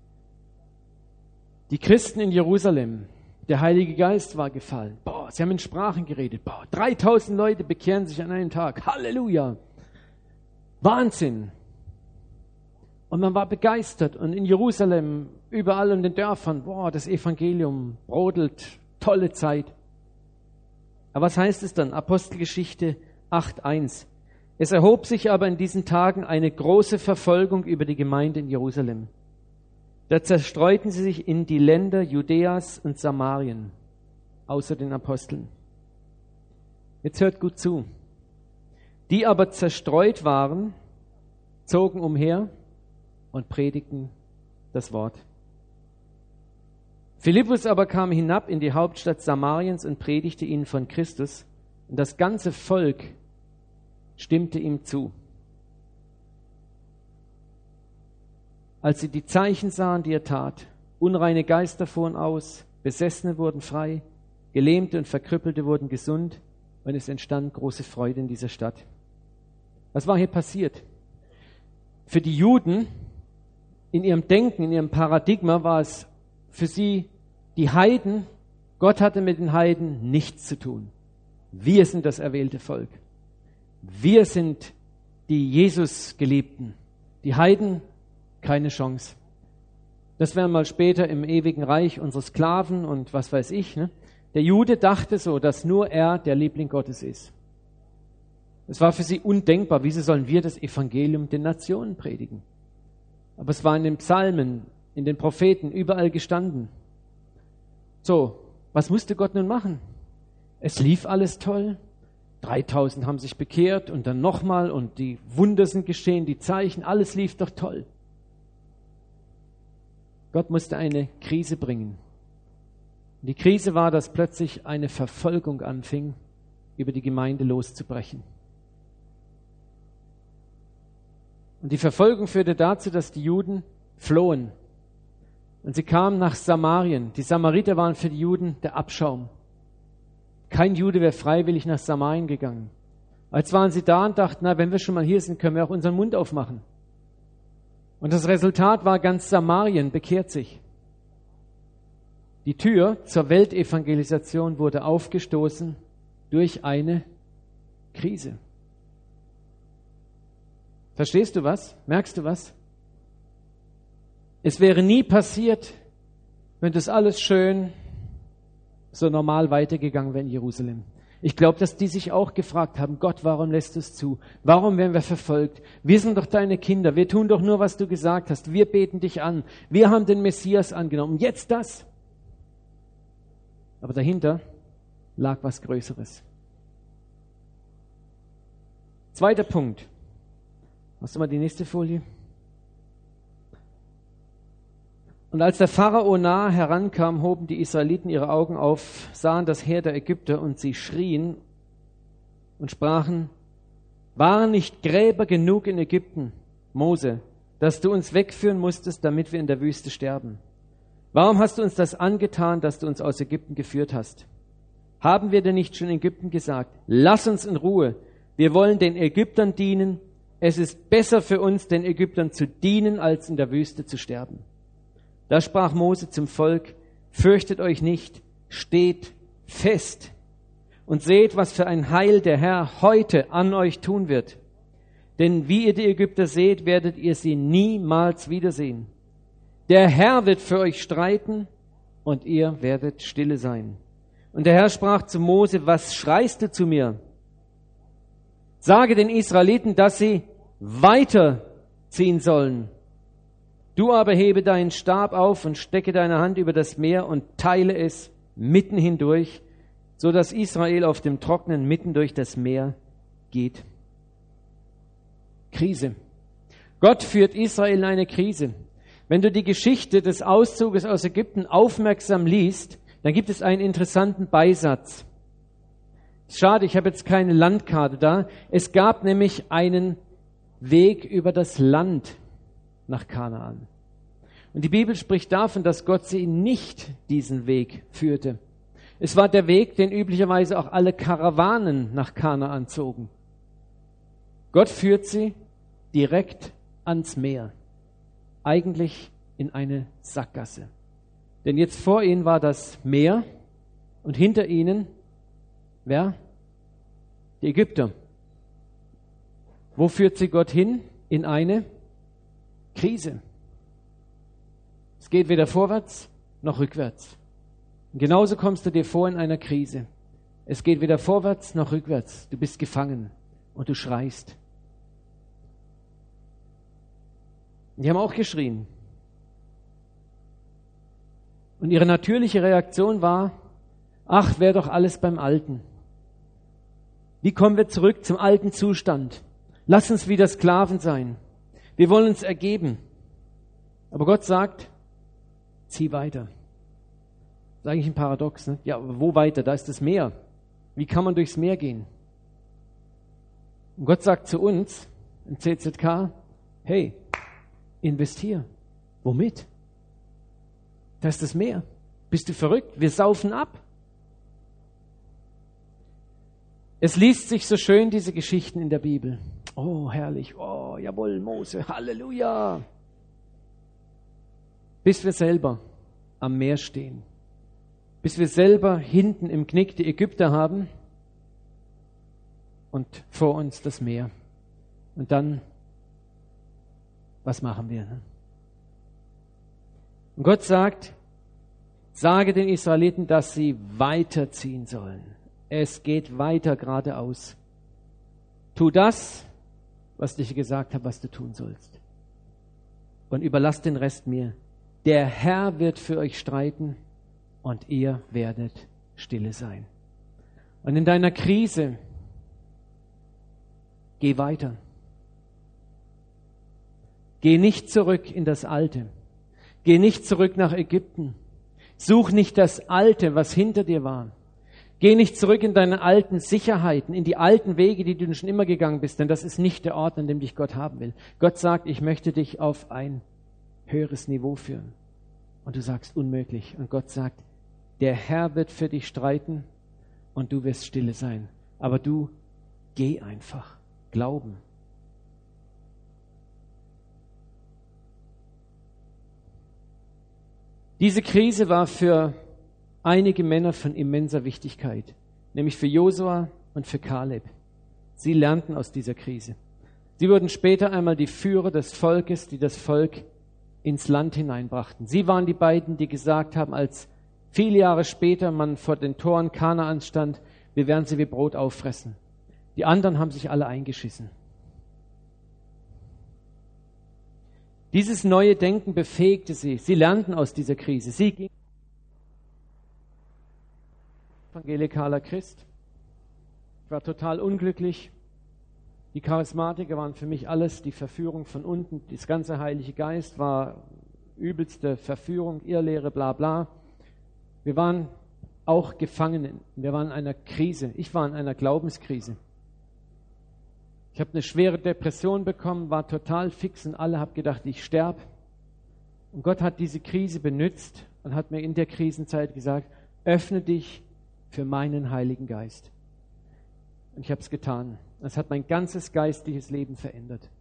Die Christen in Jerusalem, der Heilige Geist war gefallen. Sie haben in Sprachen geredet. 3000 Leute bekehren sich an einem Tag. Halleluja! Wahnsinn! Und man war begeistert. Und in Jerusalem, überall in den Dörfern, das Evangelium brodelt, tolle Zeit. Aber was heißt es dann? Apostelgeschichte 8,1. Es erhob sich aber in diesen Tagen eine große Verfolgung über die Gemeinde in Jerusalem. Da zerstreuten sie sich in die Länder Judäas und Samarien, außer den Aposteln. Jetzt hört gut zu. Die aber zerstreut waren, zogen umher und predigten das Wort. Philippus aber kam hinab in die Hauptstadt Samariens und predigte ihnen von Christus, und das ganze Volk stimmte ihm zu. Als sie die Zeichen sahen, die er tat, unreine Geister fuhren aus, Besessene wurden frei, Gelähmte und Verkrüppelte wurden gesund, und es entstand große Freude in dieser Stadt. Was war hier passiert? Für die Juden, in ihrem Denken, in ihrem Paradigma, war es für sie die Heiden, Gott hatte mit den Heiden nichts zu tun. Wir sind das erwählte Volk. Wir sind die Jesus-Geliebten. Die Heiden, keine Chance. Das wären mal später im ewigen Reich unsere Sklaven und was weiß ich. Ne? Der Jude dachte so, dass nur er der Liebling Gottes ist. Es war für sie undenkbar. Wieso sollen wir das Evangelium den Nationen predigen? Aber es war in den Psalmen, in den Propheten, überall gestanden. So, was musste Gott nun machen? Es lief alles toll. 3000 haben sich bekehrt und dann nochmal und die Wunder sind geschehen, die Zeichen, alles lief doch toll. Gott musste eine Krise bringen. Und die Krise war, dass plötzlich eine Verfolgung anfing, über die Gemeinde loszubrechen. Und die Verfolgung führte dazu, dass die Juden flohen. Und sie kamen nach Samarien. Die Samariter waren für die Juden der Abschaum. Kein Jude wäre freiwillig nach Samarien gegangen. Jetzt waren sie da und dachten, na, wenn wir schon mal hier sind, können wir auch unseren Mund aufmachen. Und das Resultat war, ganz Samarien bekehrt sich. Die Tür zur Weltevangelisation wurde aufgestoßen durch eine Krise. Verstehst du was? Merkst du was? Es wäre nie passiert, wenn das alles schön so normal weitergegangen wäre in Jerusalem. Ich glaube, dass die sich auch gefragt haben, Gott, warum lässt du es zu? Warum werden wir verfolgt? Wir sind doch deine Kinder. Wir tun doch nur, was du gesagt hast. Wir beten dich an. Wir haben den Messias angenommen. Jetzt das. Aber dahinter lag was Größeres. Zweiter Punkt. Machst du mal die nächste Folie? Und als der Pharao nahe herankam, hoben die Israeliten ihre Augen auf, sahen das Heer der Ägypter und sie schrien und sprachen, waren nicht Gräber genug in Ägypten, Mose, dass du uns wegführen musstest, damit wir in der Wüste sterben? Warum hast du uns das angetan, dass du uns aus Ägypten geführt hast? Haben wir denn nicht schon in Ägypten gesagt, lass uns in Ruhe, wir wollen den Ägyptern dienen, es ist besser für uns, den Ägyptern zu dienen, als in der Wüste zu sterben. Da sprach Mose zum Volk, fürchtet euch nicht, steht fest und seht, was für ein Heil der Herr heute an euch tun wird. Denn wie ihr die Ägypter seht, werdet ihr sie niemals wiedersehen. Der Herr wird für euch streiten und ihr werdet stille sein. Und der Herr sprach zu Mose, was schreist du zu mir? Sage den Israeliten, dass sie weiterziehen sollen. Du aber hebe deinen Stab auf und stecke deine Hand über das Meer und teile es mitten hindurch, so dass Israel auf dem Trockenen mitten durch das Meer geht. Krise. Gott führt Israel in eine Krise. Wenn du die Geschichte des Auszuges aus Ägypten aufmerksam liest, dann gibt es einen interessanten Beisatz. Schade, ich habe jetzt keine Landkarte da. Es gab nämlich einen Weg über das Land nach Kanaan. Und die Bibel spricht davon, dass Gott sie nicht diesen Weg führte. Es war der Weg, den üblicherweise auch alle Karawanen nach Kanaan zogen. Gott führt sie direkt ans Meer. Eigentlich in eine Sackgasse. Denn jetzt vor ihnen war das Meer und hinter ihnen, wer? Die Ägypter. Wo führt sie Gott hin? In eine Krise. Es geht weder vorwärts noch rückwärts. Und genauso kommst du dir vor in einer Krise. Es geht weder vorwärts noch rückwärts. Du bist gefangen und du schreist. Die haben auch geschrien. Und ihre natürliche Reaktion war, ach, wäre doch alles beim Alten. Wie kommen wir zurück zum alten Zustand? Lass uns wieder Sklaven sein. Wir wollen uns ergeben. Aber Gott sagt, zieh weiter. Das ist eigentlich ein Paradox, ne? Ja, aber wo weiter? Da ist das Meer. Wie kann man durchs Meer gehen? Und Gott sagt zu uns im CZK, hey, investier. Womit? Da ist das Meer. Bist du verrückt? Wir saufen ab. Es liest sich so schön, diese Geschichten in der Bibel. Oh, herrlich. Oh, jawohl, Mose. Halleluja. Bis wir selber am Meer stehen. Bis wir selber hinten im Knick die Ägypter haben und vor uns das Meer. Und dann, was machen wir? Ne? Und Gott sagt, sage den Israeliten, dass sie weiterziehen sollen. Es geht weiter geradeaus. Tu das, was ich gesagt habe, was du tun sollst. Und überlass den Rest mir. Der Herr wird für euch streiten und ihr werdet stille sein. Und in deiner Krise, geh weiter. Geh nicht zurück in das Alte. Geh nicht zurück nach Ägypten. Such nicht das Alte, was hinter dir war. Geh nicht zurück in deine alten Sicherheiten, in die alten Wege, die du schon immer gegangen bist, denn das ist nicht der Ort, an dem dich Gott haben will. Gott sagt, ich möchte dich auf ein höheres Niveau führen. Und du sagst, unmöglich. Und Gott sagt, der Herr wird für dich streiten und du wirst stille sein. Aber du geh einfach. Glauben. Diese Krise war für einige Männer von immenser Wichtigkeit, nämlich für Josua und für Kaleb. Sie lernten aus dieser Krise. Sie wurden später einmal die Führer des Volkes, die das Volk ins Land hineinbrachten. Sie waren die beiden, die gesagt haben, als viele Jahre später man vor den Toren Kanaans stand, wir werden sie wie Brot auffressen. Die anderen haben sich alle eingeschissen. Dieses neue Denken befähigte sie. Sie lernten aus dieser Krise. Sie gingen evangelikaler Christ. Ich war total unglücklich. Die Charismatiker waren für mich alles, die Verführung von unten. Das ganze Heilige Geist war übelste Verführung, Irrlehre, bla bla. Wir waren auch Gefangenen. Wir waren in einer Krise. Ich war in einer Glaubenskrise. Ich habe eine schwere Depression bekommen, war total fix und alle haben gedacht, ich sterbe. Und Gott hat diese Krise benutzt und hat mir in der Krisenzeit gesagt, öffne dich für meinen Heiligen Geist. Und ich habe es getan. Es hat mein ganzes geistliches Leben verändert.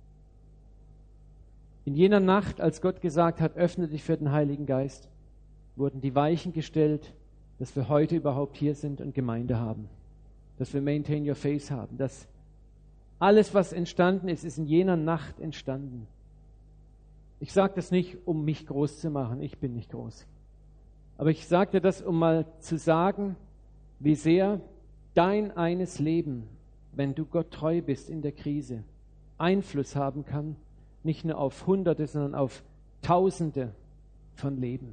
In jener Nacht, als Gott gesagt hat, öffne dich für den Heiligen Geist, wurden die Weichen gestellt, dass wir heute überhaupt hier sind und Gemeinde haben. Dass wir Maintain Your Faith haben. Dass alles, was entstanden ist, ist in jener Nacht entstanden. Ich sage das nicht, um mich groß zu machen. Ich bin nicht groß. Aber ich sagte das, um mal zu sagen, wie sehr dein eines Leben, wenn du Gott treu bist in der Krise, Einfluss haben kann, nicht nur auf Hunderte, sondern auf Tausende von Leben.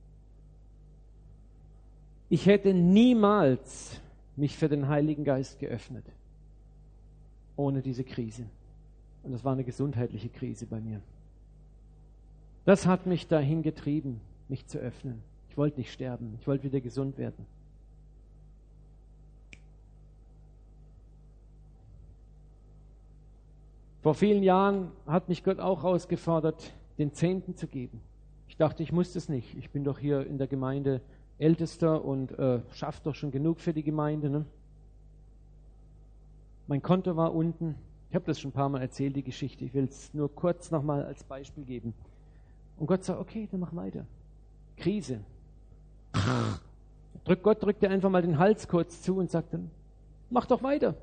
Ich hätte niemals mich für den Heiligen Geist geöffnet, ohne diese Krise. Und das war eine gesundheitliche Krise bei mir. Das hat mich dahin getrieben, mich zu öffnen. Ich wollte nicht sterben, ich wollte wieder gesund werden. Vor vielen Jahren hat mich Gott auch herausgefordert, den Zehnten zu geben. Ich dachte, ich muss das nicht. Ich bin doch hier in der Gemeinde Ältester und schaffe doch schon genug für die Gemeinde. Ne? Mein Konto war unten. Ich habe das schon ein paar Mal erzählt, die Geschichte. Ich will es nur kurz nochmal als Beispiel geben. Und Gott sagt, okay, dann mach weiter. Krise. Gott drückt dir einfach mal den Hals kurz zu und sagt dann, mach doch weiter.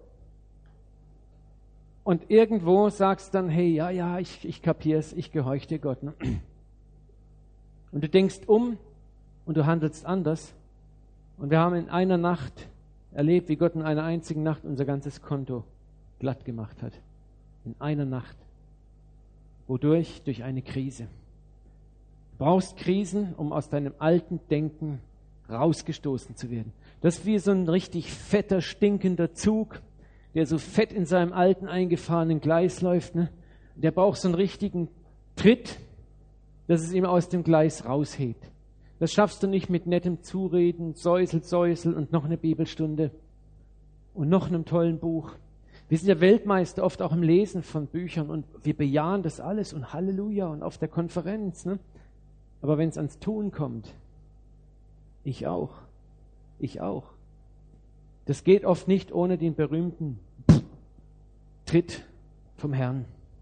Und irgendwo sagst dann, hey, ja, ich kapier's, ich gehorche dir Gott. Ne? Und du denkst um und du handelst anders. Und wir haben in einer Nacht erlebt, wie Gott in einer einzigen Nacht unser ganzes Konto glatt gemacht hat. In einer Nacht. Wodurch? Durch eine Krise. Du brauchst Krisen, um aus deinem alten Denken rausgestoßen zu werden. Das ist wie so ein richtig fetter, stinkender Zug, der so fett in seinem alten, eingefahrenen Gleis läuft. Ne? Der braucht so einen richtigen Tritt, dass es ihm aus dem Gleis raushebt. Das schaffst du nicht mit nettem Zureden, Säusel und noch eine Bibelstunde und noch einem tollen Buch. Wir sind ja Weltmeister oft auch im Lesen von Büchern und wir bejahen das alles und Halleluja und auf der Konferenz. Ne? Aber wenn es ans Tun kommt, ich auch. Das geht oft nicht ohne den berühmten Tritt vom Herrn.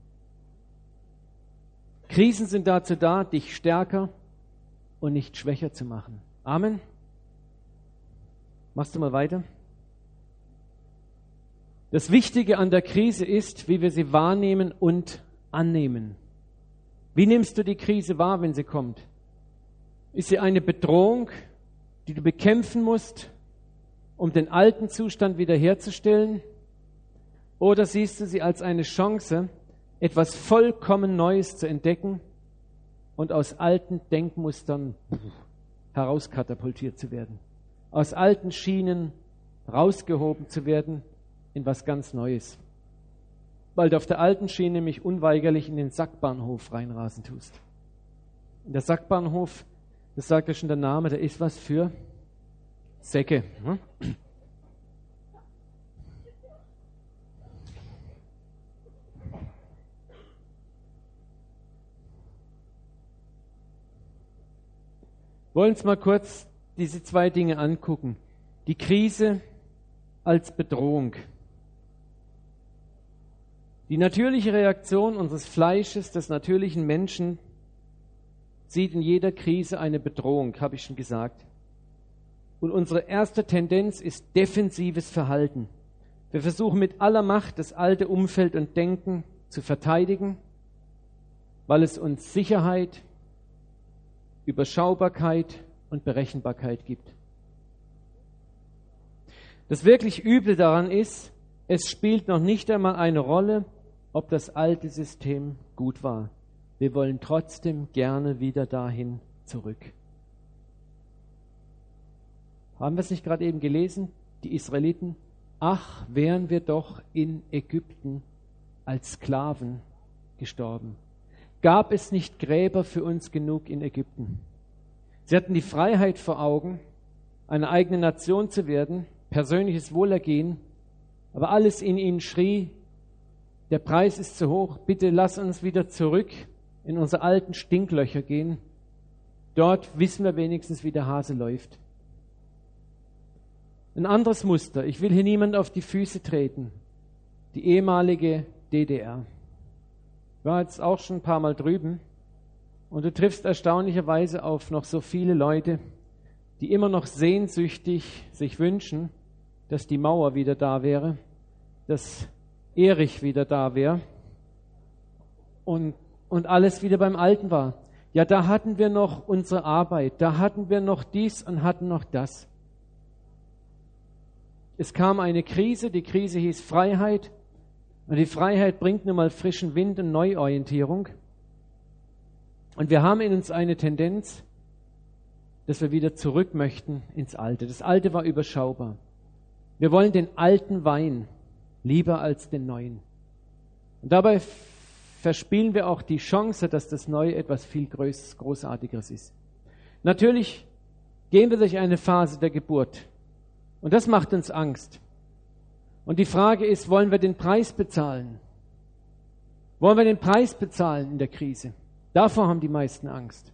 Krisen sind dazu da, dich stärker und nicht schwächer zu machen. Amen. Machst du mal weiter? Das Wichtige an der Krise ist, wie wir sie wahrnehmen und annehmen. Wie nimmst du die Krise wahr, wenn sie kommt? Ist sie eine Bedrohung, die du bekämpfen musst, um den alten Zustand wiederherzustellen? Oder siehst du sie als eine Chance, etwas vollkommen Neues zu entdecken und aus alten Denkmustern herauskatapultiert zu werden. Aus alten Schienen rausgehoben zu werden in was ganz Neues. Weil du auf der alten Schiene mich unweigerlich in den Sackbahnhof reinrasen tust. Und der Sackbahnhof, das sagt ja schon der Name, der ist was für Säcke. Wollen uns mal kurz diese zwei Dinge angucken. Die Krise als Bedrohung. Die natürliche Reaktion unseres Fleisches, des natürlichen Menschen, sieht in jeder Krise eine Bedrohung, habe ich schon gesagt. Und unsere erste Tendenz ist defensives Verhalten. Wir versuchen mit aller Macht, das alte Umfeld und Denken zu verteidigen, weil es uns Sicherheit, Überschaubarkeit und Berechenbarkeit gibt. Das wirklich Üble daran ist, es spielt noch nicht einmal eine Rolle, ob das alte System gut war. Wir wollen trotzdem gerne wieder dahin zurück. Haben wir es nicht gerade eben gelesen? Die Israeliten, ach, wären wir doch in Ägypten als Sklaven gestorben. Gab es nicht Gräber für uns genug in Ägypten? Sie hatten die Freiheit vor Augen, eine eigene Nation zu werden, persönliches Wohlergehen, aber alles in ihnen schrie, der Preis ist zu hoch, bitte lass uns wieder zurück in unsere alten Stinklöcher gehen. Dort wissen wir wenigstens, wie der Hase läuft. Ein anderes Muster, ich will hier niemand auf die Füße treten, die ehemalige DDR. Ich war jetzt auch schon ein paar Mal drüben und du triffst erstaunlicherweise auf noch so viele Leute, die immer noch sehnsüchtig sich wünschen, dass die Mauer wieder da wäre, dass Erich wieder da wäre und alles wieder beim Alten war. Ja, da hatten wir noch unsere Arbeit, da hatten wir noch dies und hatten noch das. Es kam eine Krise, die Krise hieß Freiheit und die Freiheit bringt nun mal frischen Wind und Neuorientierung. Und wir haben in uns eine Tendenz, dass wir wieder zurück möchten ins Alte. Das Alte war überschaubar. Wir wollen den alten Wein lieber als den neuen. Und dabei verspielen wir auch die Chance, dass das Neue etwas viel Großartigeres ist. Natürlich gehen wir durch eine Phase der Geburt. Und das macht uns Angst. Und die Frage ist, wollen wir den Preis bezahlen? Wollen wir den Preis bezahlen in der Krise? Davor haben die meisten Angst.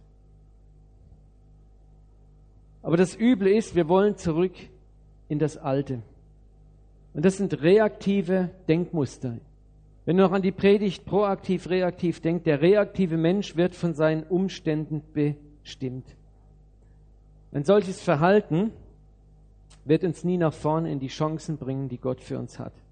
Aber das Üble ist, wir wollen zurück in das Alte. Und das sind reaktive Denkmuster. Wenn du noch an die Predigt proaktiv, reaktiv denkst, der reaktive Mensch wird von seinen Umständen bestimmt. Ein solches Verhalten wird uns nie nach vorne in die Chancen bringen, die Gott für uns hat.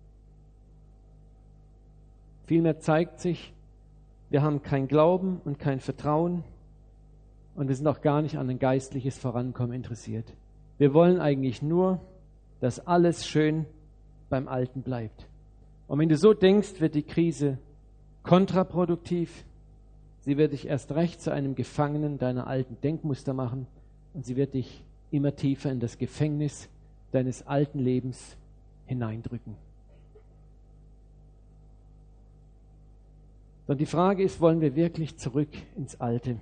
Vielmehr zeigt sich, wir haben kein Glauben und kein Vertrauen und wir sind auch gar nicht an ein geistliches Vorankommen interessiert. Wir wollen eigentlich nur, dass alles schön beim Alten bleibt. Und wenn du so denkst, wird die Krise kontraproduktiv. Sie wird dich erst recht zu einem Gefangenen deiner alten Denkmuster machen und sie wird dich immer tiefer in das Gefängnis deines alten Lebens hineindrücken. Und die Frage ist, wollen wir wirklich zurück ins Alte?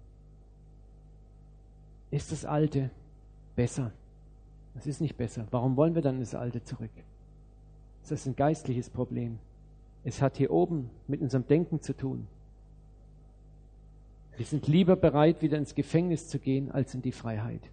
Ist das Alte besser? Es ist nicht besser. Warum wollen wir dann ins Alte zurück? Das ist ein geistliches Problem. Es hat hier oben mit unserem Denken zu tun. Wir sind lieber bereit, wieder ins Gefängnis zu gehen, als in die Freiheit.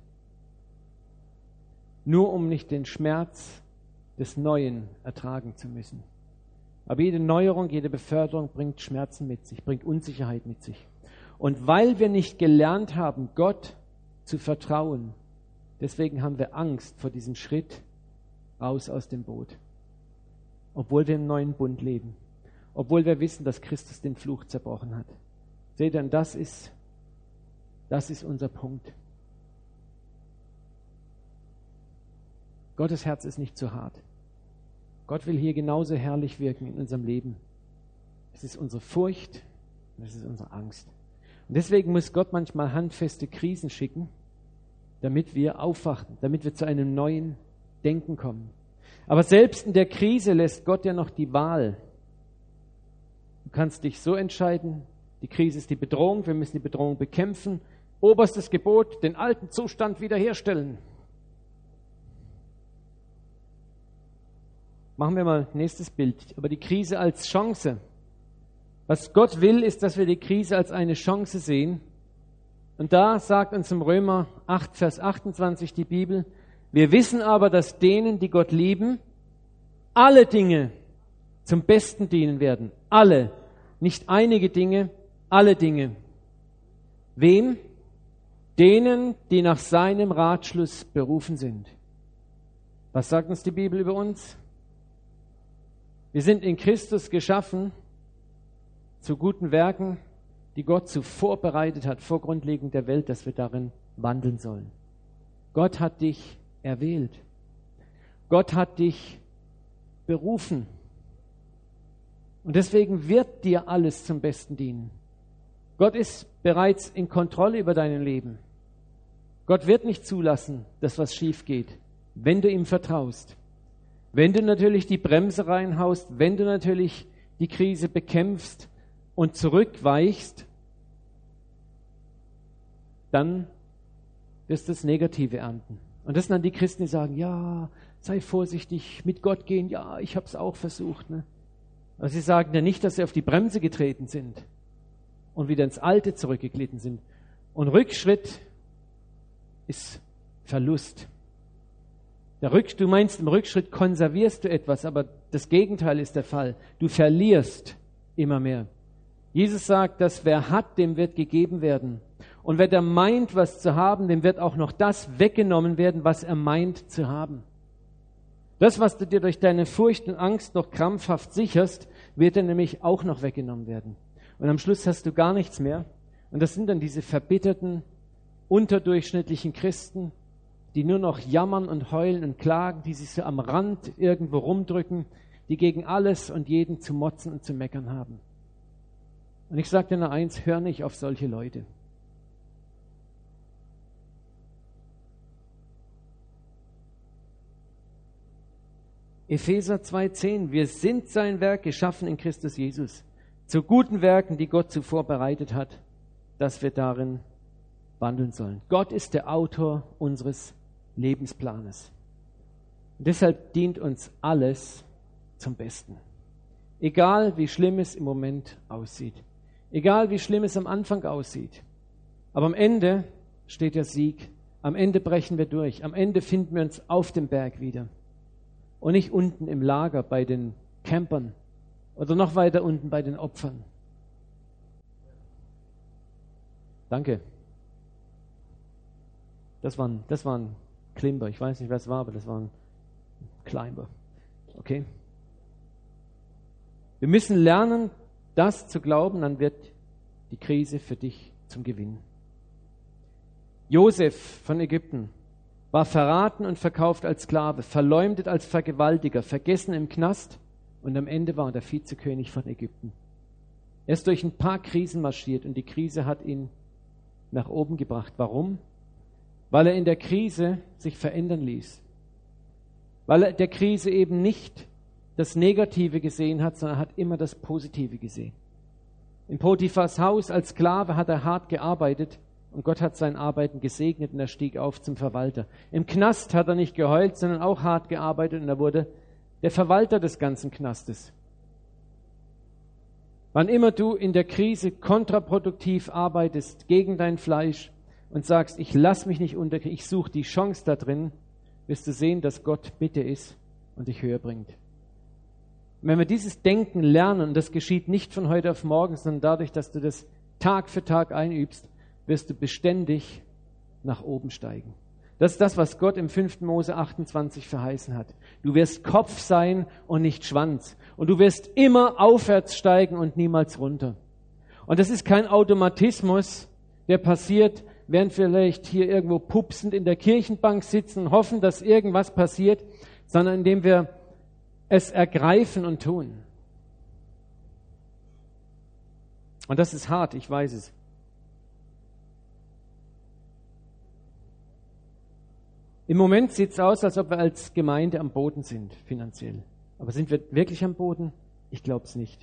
Nur um nicht den Schmerz des Neuen ertragen zu müssen. Aber jede Neuerung, jede Beförderung bringt Schmerzen mit sich, bringt Unsicherheit mit sich. Und weil wir nicht gelernt haben, Gott zu vertrauen, deswegen haben wir Angst vor diesem Schritt raus aus dem Boot. Obwohl wir im neuen Bund leben. Obwohl wir wissen, dass Christus den Fluch zerbrochen hat. Seht ihr, das ist unser Punkt. Gottes Herz ist nicht zu hart. Gott will hier genauso herrlich wirken in unserem Leben. Es ist unsere Furcht und es ist unsere Angst. Und deswegen muss Gott manchmal handfeste Krisen schicken, damit wir aufwachen, damit wir zu einem neuen Denken kommen. Aber selbst in der Krise lässt Gott ja noch die Wahl. Du kannst dich so entscheiden, die Krise ist die Bedrohung, wir müssen die Bedrohung bekämpfen. Oberstes Gebot, den alten Zustand wiederherstellen. Machen wir mal nächstes Bild. Aber die Krise als Chance. Was Gott will, ist, dass wir die Krise als eine Chance sehen. Und da sagt uns im Römer 8, Vers 28 die Bibel, wir wissen aber, dass denen, die Gott lieben, alle Dinge zum Besten dienen werden. Alle. Nicht einige Dinge, alle Dinge. Wem? Denen, die nach seinem Ratschluss berufen sind. Was sagt uns die Bibel über uns? Wir sind in Christus geschaffen zu guten Werken, die Gott zuvor bereitet hat, vor Grundlegung der Welt, dass wir darin wandeln sollen. Gott hat dich erwählt. Gott hat dich berufen. Und deswegen wird dir alles zum Besten dienen. Gott ist bereits in Kontrolle über dein Leben. Gott wird nicht zulassen, dass was schief geht, wenn du ihm vertraust. Wenn du natürlich die Bremse reinhaust, wenn du natürlich die Krise bekämpfst und zurückweichst, dann wirst du das Negative ernten. Und das sind dann die Christen, die sagen, ja, sei vorsichtig, mit Gott gehen, ja, ich habe es auch versucht. Ne? Aber sie sagen ja nicht, dass sie auf die Bremse getreten sind und wieder ins Alte zurückgeglitten sind. Und Rückschritt ist Verlust. Du meinst, im Rückschritt konservierst du etwas, aber das Gegenteil ist der Fall. Du verlierst immer mehr. Jesus sagt, dass wer hat, dem wird gegeben werden. Und wer da meint, was zu haben, dem wird auch noch das weggenommen werden, was er meint zu haben. Das, was du dir durch deine Furcht und Angst noch krampfhaft sicherst, wird dir nämlich auch noch weggenommen werden. Und am Schluss hast du gar nichts mehr. Und das sind dann diese verbitterten, unterdurchschnittlichen Christen, die nur noch jammern und heulen und klagen, die sich so am Rand irgendwo rumdrücken, die gegen alles und jeden zu motzen und zu meckern haben. Und ich sage dir nur eins, hör nicht auf solche Leute. Epheser 2,10, wir sind sein Werk, geschaffen in Christus Jesus, zu guten Werken, die Gott zuvor bereitet hat, dass wir darin wandeln sollen. Gott ist der Autor unseres Lebensplanes. Und deshalb dient uns alles zum Besten. Egal wie schlimm es im Moment aussieht. Egal wie schlimm es am Anfang aussieht. Aber am Ende steht der Sieg. Am Ende brechen wir durch. Am Ende finden wir uns auf dem Berg wieder. Und nicht unten im Lager bei den Campern oder noch weiter unten bei den Opfern. Danke. Das war ein Klimber. Ich weiß nicht, was es war, aber das war ein Climber. Okay? Wir müssen lernen, das zu glauben, dann wird die Krise für dich zum Gewinn. Josef von Ägypten war verraten und verkauft als Sklave, verleumdet als Vergewaltiger, vergessen im Knast und am Ende war er der Vizekönig von Ägypten. Er ist durch ein paar Krisen marschiert und die Krise hat ihn nach oben gebracht. Warum? Weil er in der Krise sich verändern ließ. Weil er in der Krise eben nicht das Negative gesehen hat, sondern hat immer das Positive gesehen. In Potiphars Haus als Sklave hat er hart gearbeitet und Gott hat sein Arbeiten gesegnet und er stieg auf zum Verwalter. Im Knast hat er nicht geheult, sondern auch hart gearbeitet und er wurde der Verwalter des ganzen Knastes. Wann immer du in der Krise kontraproduktiv arbeitest gegen dein Fleisch und sagst, ich lasse mich nicht unterkriegen, ich suche die Chance da drin, wirst du sehen, dass Gott mit dir ist und dich höher bringt. Und wenn wir dieses Denken lernen, und das geschieht nicht von heute auf morgen, sondern dadurch, dass du das Tag für Tag einübst, wirst du beständig nach oben steigen. Das ist das, was Gott im 5. Mose 28 verheißen hat. Du wirst Kopf sein und nicht Schwanz. Und du wirst immer aufwärts steigen und niemals runter. Und das ist kein Automatismus, der passiert, während wir vielleicht hier irgendwo pupsend in der Kirchenbank sitzen und hoffen, dass irgendwas passiert, sondern indem wir es ergreifen und tun. Und das ist hart, ich weiß es. Im Moment sieht es aus, als ob wir als Gemeinde am Boden sind, finanziell. Aber sind wir wirklich am Boden? Ich glaube es nicht.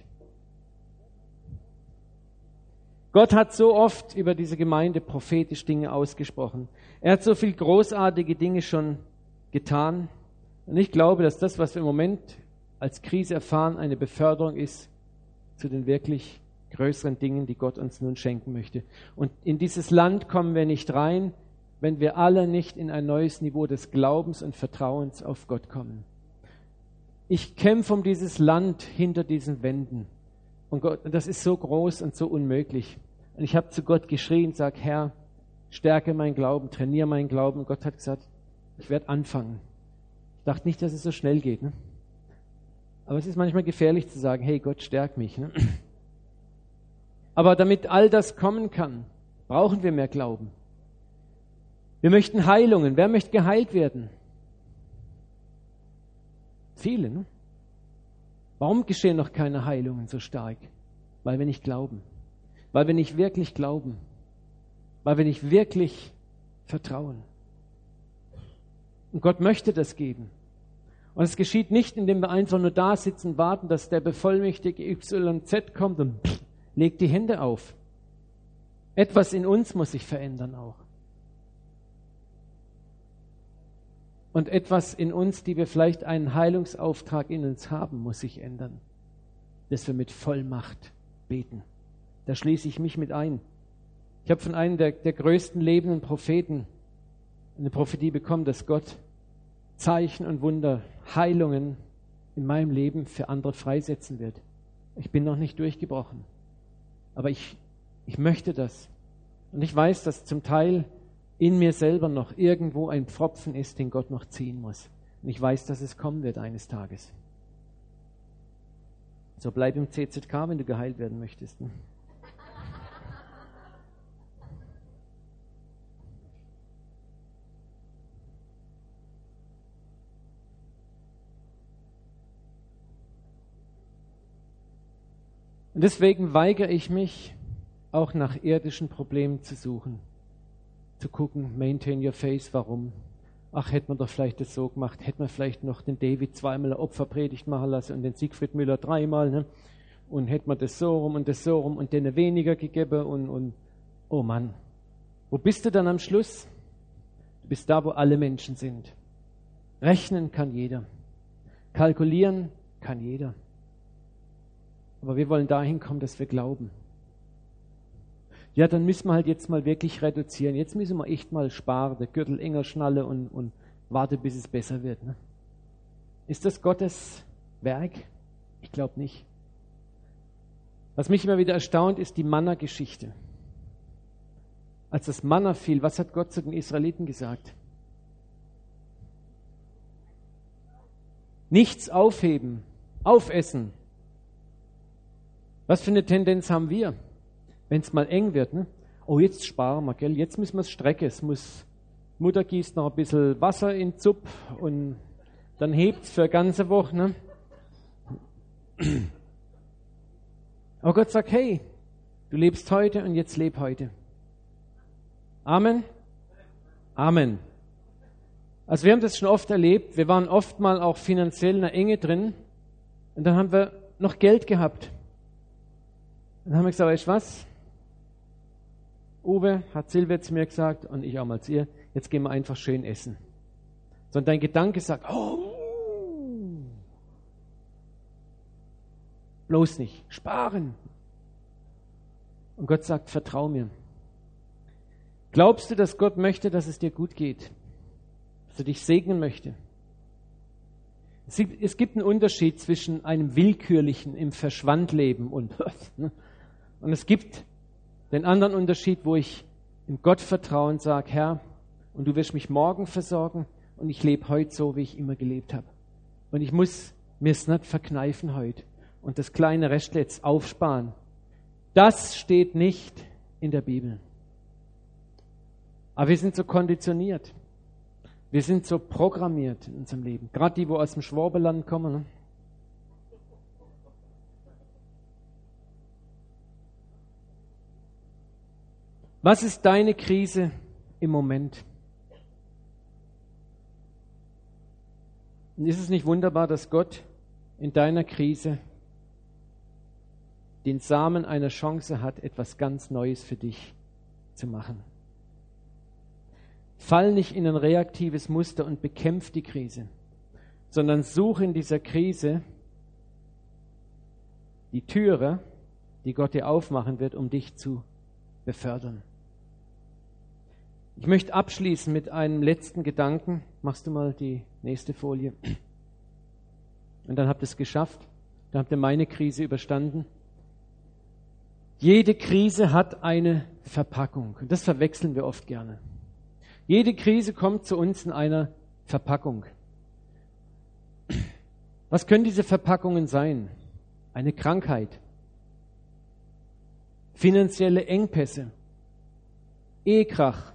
Gott hat so oft über diese Gemeinde prophetisch Dinge ausgesprochen. Er hat so viele großartige Dinge schon getan. Und ich glaube, dass das, was wir im Moment als Krise erfahren, eine Beförderung ist zu den wirklich größeren Dingen, die Gott uns nun schenken möchte. Und in dieses Land kommen wir nicht rein, wenn wir alle nicht in ein neues Niveau des Glaubens und Vertrauens auf Gott kommen. Ich kämpfe um dieses Land hinter diesen Wänden. Und Gott, das ist so groß und so unmöglich. Und ich habe zu Gott geschrien und sage, Herr, stärke meinen Glauben, trainiere meinen Glauben. Und Gott hat gesagt, ich werde anfangen. Ich dachte nicht, dass es so schnell geht. Ne? Aber es ist manchmal gefährlich zu sagen, hey Gott, stärk mich. Ne? Aber damit all das kommen kann, brauchen wir mehr Glauben. Wir möchten Heilungen. Wer möchte geheilt werden? Viele. Ne? Warum geschehen noch keine Heilungen so stark? Weil wir nicht glauben. Weil wir nicht wirklich glauben. Weil wir nicht wirklich vertrauen. Und Gott möchte das geben. Und es geschieht nicht, indem wir einfach nur da sitzen und warten, dass der Bevollmächtigte YZ kommt und legt die Hände auf. Etwas in uns muss sich verändern auch. Und etwas in uns, die wir vielleicht einen Heilungsauftrag in uns haben, muss sich ändern. Dass wir mit Vollmacht beten. Da schließe ich mich mit ein. Ich habe von einem der größten lebenden Propheten eine Prophetie bekommen, dass Gott Zeichen und Wunder, Heilungen in meinem Leben für andere freisetzen wird. Ich bin noch nicht durchgebrochen. Aber ich möchte das. Und ich weiß, dass zum Teil in mir selber noch irgendwo ein Pfropfen ist, den Gott noch ziehen muss. Und ich weiß, dass es kommen wird eines Tages. So bleib im CZK, wenn du geheilt werden möchtest. Ne? Und deswegen weigere ich mich, auch nach irdischen Problemen zu suchen. Zu gucken, maintain your faith, warum? Ach, hätte man doch vielleicht das so gemacht, hätte man vielleicht noch den David zweimal eine Opferpredigt machen lassen und den Siegfried Müller dreimal, ne? Und hätte man das so rum und denen weniger gegeben und oh Mann. Wo bist du dann am Schluss? Du bist da, wo alle Menschen sind. Rechnen kann jeder. Kalkulieren kann jeder. Aber wir wollen dahin kommen, dass wir glauben. Ja, dann müssen wir halt jetzt mal wirklich reduzieren. Jetzt müssen wir echt mal sparen, der Gürtel enger schnalle und warte, bis es besser wird. Ne? Ist das Gottes Werk? Ich glaube nicht. Was mich immer wieder erstaunt, ist die Manna-Geschichte. Als das Manna fiel, was hat Gott zu den Israeliten gesagt? Nichts aufheben, aufessen. Was für eine Tendenz haben wir, wenn es mal eng wird? Ne? Oh, jetzt sparen wir, gell? Jetzt müssen wir es strecken. Mutter gießt noch ein bisschen Wasser in den Zupp und dann hebt es für eine ganze Woche. Ne? Aber Gott sagt, hey, du lebst heute und jetzt leb heute. Amen? Amen. Also wir haben das schon oft erlebt. Wir waren oft mal auch finanziell in einer Enge drin und dann haben wir noch Geld gehabt. Dann haben wir gesagt, weißt du was? Uwe, hat Silvia zu mir gesagt und ich auch mal zu ihr, jetzt gehen wir einfach schön essen. Sondern dein Gedanke sagt, oh, bloß nicht, sparen. Und Gott sagt, vertrau mir. Glaubst du, dass Gott möchte, dass es dir gut geht? Dass er dich segnen möchte? Es gibt einen Unterschied zwischen einem willkürlichen, im Verschwandleben und es gibt den anderen Unterschied, wo ich im Gottvertrauen sage, Herr, und du wirst mich morgen versorgen und ich lebe heute so, wie ich immer gelebt habe. Und ich muss mir es nicht verkneifen heute und das kleine Restle jetzt aufsparen. Das steht nicht in der Bibel. Aber wir sind so konditioniert. Wir sind so programmiert in unserem Leben. Gerade die, wo aus dem Schwabenland kommen. Ne? Was ist deine Krise im Moment? Und ist es nicht wunderbar, dass Gott in deiner Krise den Samen einer Chance hat, etwas ganz Neues für dich zu machen? Fall nicht in ein reaktives Muster und bekämpf die Krise, sondern suche in dieser Krise die Türe, die Gott dir aufmachen wird, um dich zu befördern. Ich möchte abschließen mit einem letzten Gedanken. Machst du mal die nächste Folie. Und dann habt ihr es geschafft. Dann habt ihr meine Krise überstanden. Jede Krise hat eine Verpackung. Und das verwechseln wir oft gerne. Jede Krise kommt zu uns in einer Verpackung. Was können diese Verpackungen sein? Eine Krankheit, finanzielle Engpässe, Ehekrach,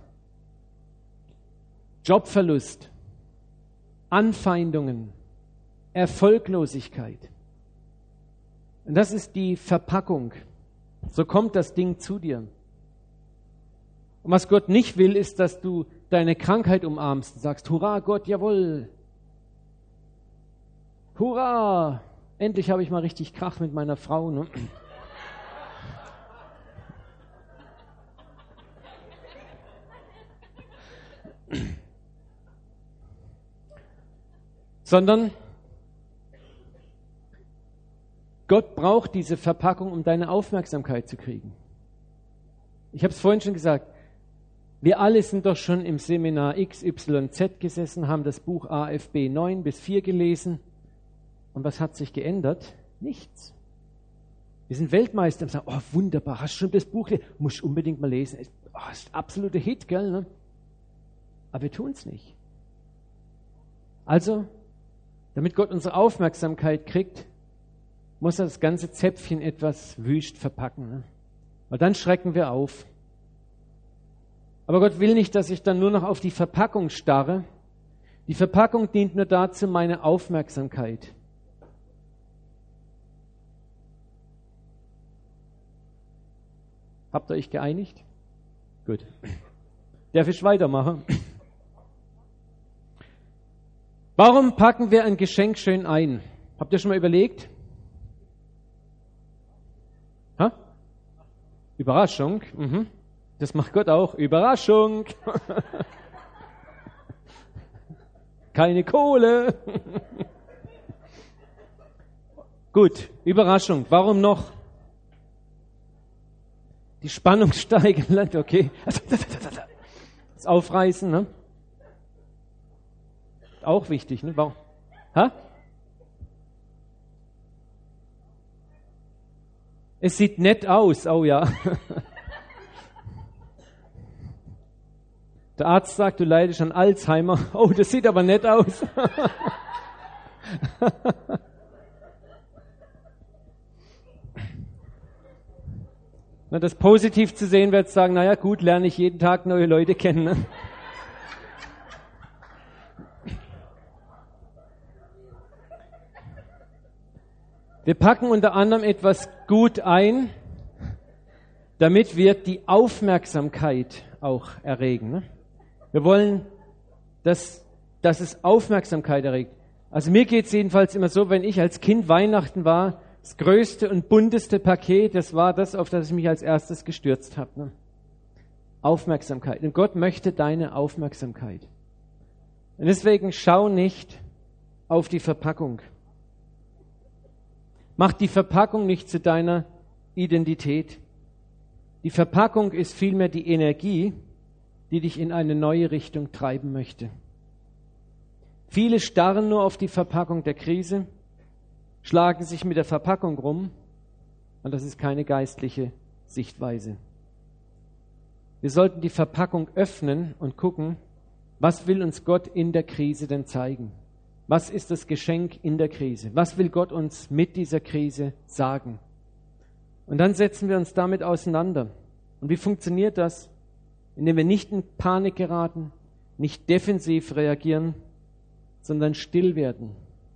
Jobverlust, Anfeindungen, Erfolglosigkeit. Und das ist die Verpackung. So kommt das Ding zu dir. Und was Gott nicht will, ist, dass du deine Krankheit umarmst und sagst, hurra Gott, jawohl. Hurra, endlich habe ich mal richtig Krach mit meiner Frau. Ne? Sondern Gott braucht diese Verpackung, um deine Aufmerksamkeit zu kriegen. Ich habe es vorhin schon gesagt, wir alle sind doch schon im Seminar XYZ gesessen, haben das Buch AFB 9 bis 4 gelesen. Und was hat sich geändert? Nichts. Wir sind Weltmeister und sagen, oh wunderbar, hast du schon das Buch gelesen? Musst unbedingt mal lesen. Oh, ist ein absoluter Hit, gell? Ne? Aber wir tun es nicht. Also, damit Gott unsere Aufmerksamkeit kriegt, muss er das ganze Zäpfchen etwas wüst verpacken. Ne? Weil dann schrecken wir auf. Aber Gott will nicht, dass ich dann nur noch auf die Verpackung starre. Die Verpackung dient nur dazu, meine Aufmerksamkeit. Habt ihr euch geeinigt? Gut. Darf ich weitermachen? Warum packen wir ein Geschenk schön ein? Habt ihr schon mal überlegt? Ha? Überraschung. Mhm. Das macht Gott auch. Überraschung. Keine Kohle. Gut, Überraschung. Warum noch? Die Spannung steigen. Okay. Das Aufreißen, ne? Auch wichtig, ne? Warum? Ha? Es sieht nett aus. Oh ja. Der Arzt sagt, du leidest an Alzheimer. Oh, das sieht aber nett aus. Das positiv zu sehen wird sagen, naja gut, lerne ich jeden Tag neue Leute kennen. Ne? Wir packen unter anderem etwas gut ein, damit wir die Aufmerksamkeit auch erregen. Ne? Wir wollen, dass es Aufmerksamkeit erregt. Also mir geht es jedenfalls immer so, wenn ich als Kind Weihnachten war, das größte und bunteste Paket, das war das, auf das ich mich als erstes gestürzt habe. Ne? Aufmerksamkeit. Und Gott möchte deine Aufmerksamkeit. Und deswegen schau nicht auf die Verpackung. Mach die Verpackung nicht zu deiner Identität. Die Verpackung ist vielmehr die Energie, die dich in eine neue Richtung treiben möchte. Viele starren nur auf die Verpackung der Krise, schlagen sich mit der Verpackung rum, und das ist keine geistliche Sichtweise. Wir sollten die Verpackung öffnen und gucken, was will uns Gott in der Krise denn zeigen? Was ist das Geschenk in der Krise? Was will Gott uns mit dieser Krise sagen? Und dann setzen wir uns damit auseinander. Und wie funktioniert das? Indem wir nicht in Panik geraten, nicht defensiv reagieren, sondern still werden.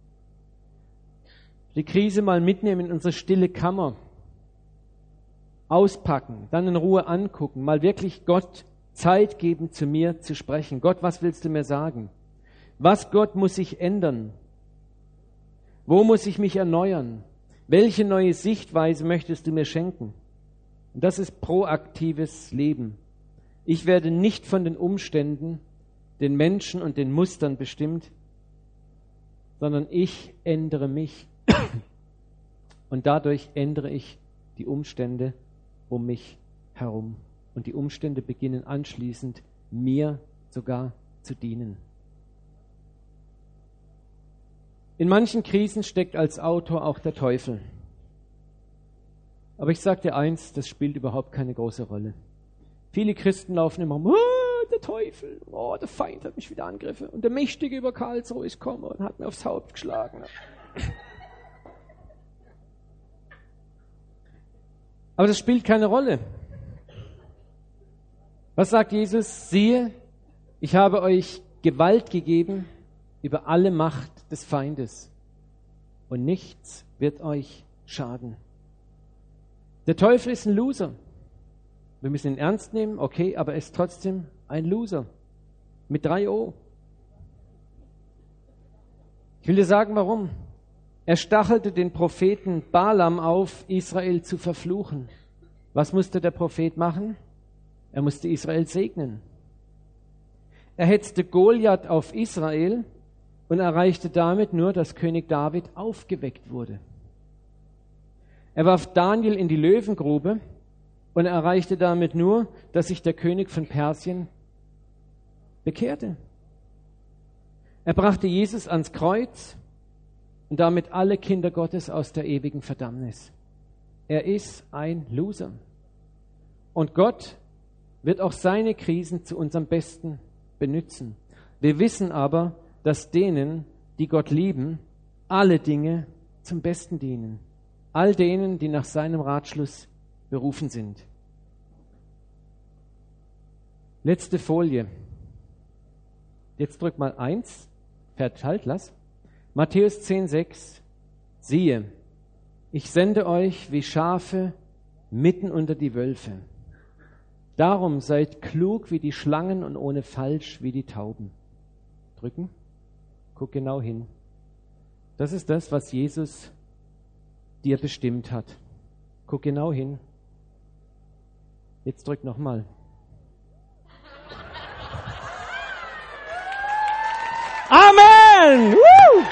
Die Krise mal mitnehmen in unsere stille Kammer, auspacken, dann in Ruhe angucken, mal wirklich Gott Zeit geben, zu mir zu sprechen. Gott, was willst du mir sagen? Was, Gott, muss sich ändern? Wo muss ich mich erneuern? Welche neue Sichtweise möchtest du mir schenken? Und das ist proaktives Leben. Ich werde nicht von den Umständen, den Menschen und den Mustern bestimmt, sondern ich ändere mich und dadurch ändere ich die Umstände um mich herum. Und die Umstände beginnen anschließend mir sogar zu dienen. In manchen Krisen steckt als Autor auch der Teufel. Aber ich sage dir eins, das spielt überhaupt keine große Rolle. Viele Christen laufen immer um, der Teufel, der Feind hat mich wieder angegriffen und der Mächtige über Karlsruhe ist gekommen und hat mir aufs Haupt geschlagen. Aber das spielt keine Rolle. Was sagt Jesus? Siehe, ich habe euch Gewalt gegeben über alle Macht des Feindes und nichts wird euch schaden. Der Teufel ist ein Loser. Wir müssen ihn ernst nehmen, okay, aber er ist trotzdem ein Loser. Mit 3 O. Ich will dir sagen, warum. Er stachelte den Propheten Balaam auf, Israel zu verfluchen. Was musste der Prophet machen? Er musste Israel segnen. Er hetzte Goliath auf Israel und erreichte damit nur, dass König David aufgeweckt wurde. Er warf Daniel in die Löwengrube und erreichte damit nur, dass sich der König von Persien bekehrte. Er brachte Jesus ans Kreuz und damit alle Kinder Gottes aus der ewigen Verdammnis. Er ist ein Loser. Und Gott wird auch seine Krisen zu unserem Besten benutzen. Wir wissen aber, dass denen, die Gott lieben, alle Dinge zum Besten dienen. All denen, die nach seinem Ratschluss berufen sind. Letzte Folie. Jetzt drück mal 1. Halt, lass. Matthäus 10,6. Siehe, ich sende euch wie Schafe mitten unter die Wölfe. Darum seid klug wie die Schlangen und ohne Falsch wie die Tauben. Drücken. Guck genau hin. Das ist das, was Jesus dir bestimmt hat. Guck genau hin. Jetzt drück nochmal. Amen! Woo!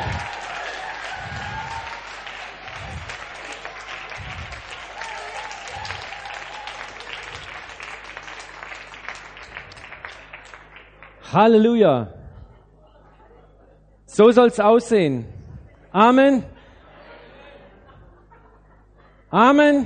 Halleluja! So soll's aussehen. Amen. Amen.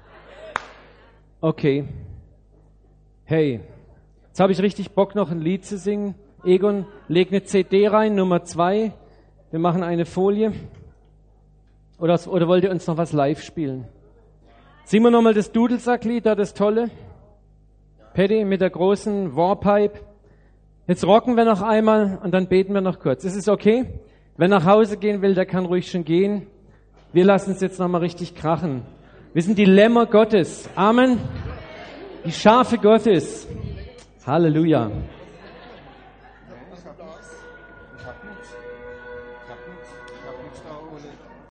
Okay. Hey, jetzt habe ich richtig Bock, noch ein Lied zu singen. Egon, leg eine CD rein, Nummer 2. Wir machen eine Folie. Oder wollt ihr uns noch was live spielen? Singen wir nochmal das Dudelsacklied, da das tolle. Paddy mit der großen Warpipe. Jetzt rocken wir noch einmal und dann beten wir noch kurz. Ist es okay? Wer nach Hause gehen will, der kann ruhig schon gehen. Wir lassen es jetzt nochmal richtig krachen. Wir sind die Lämmer Gottes. Amen. Die Schafe Gottes. Halleluja.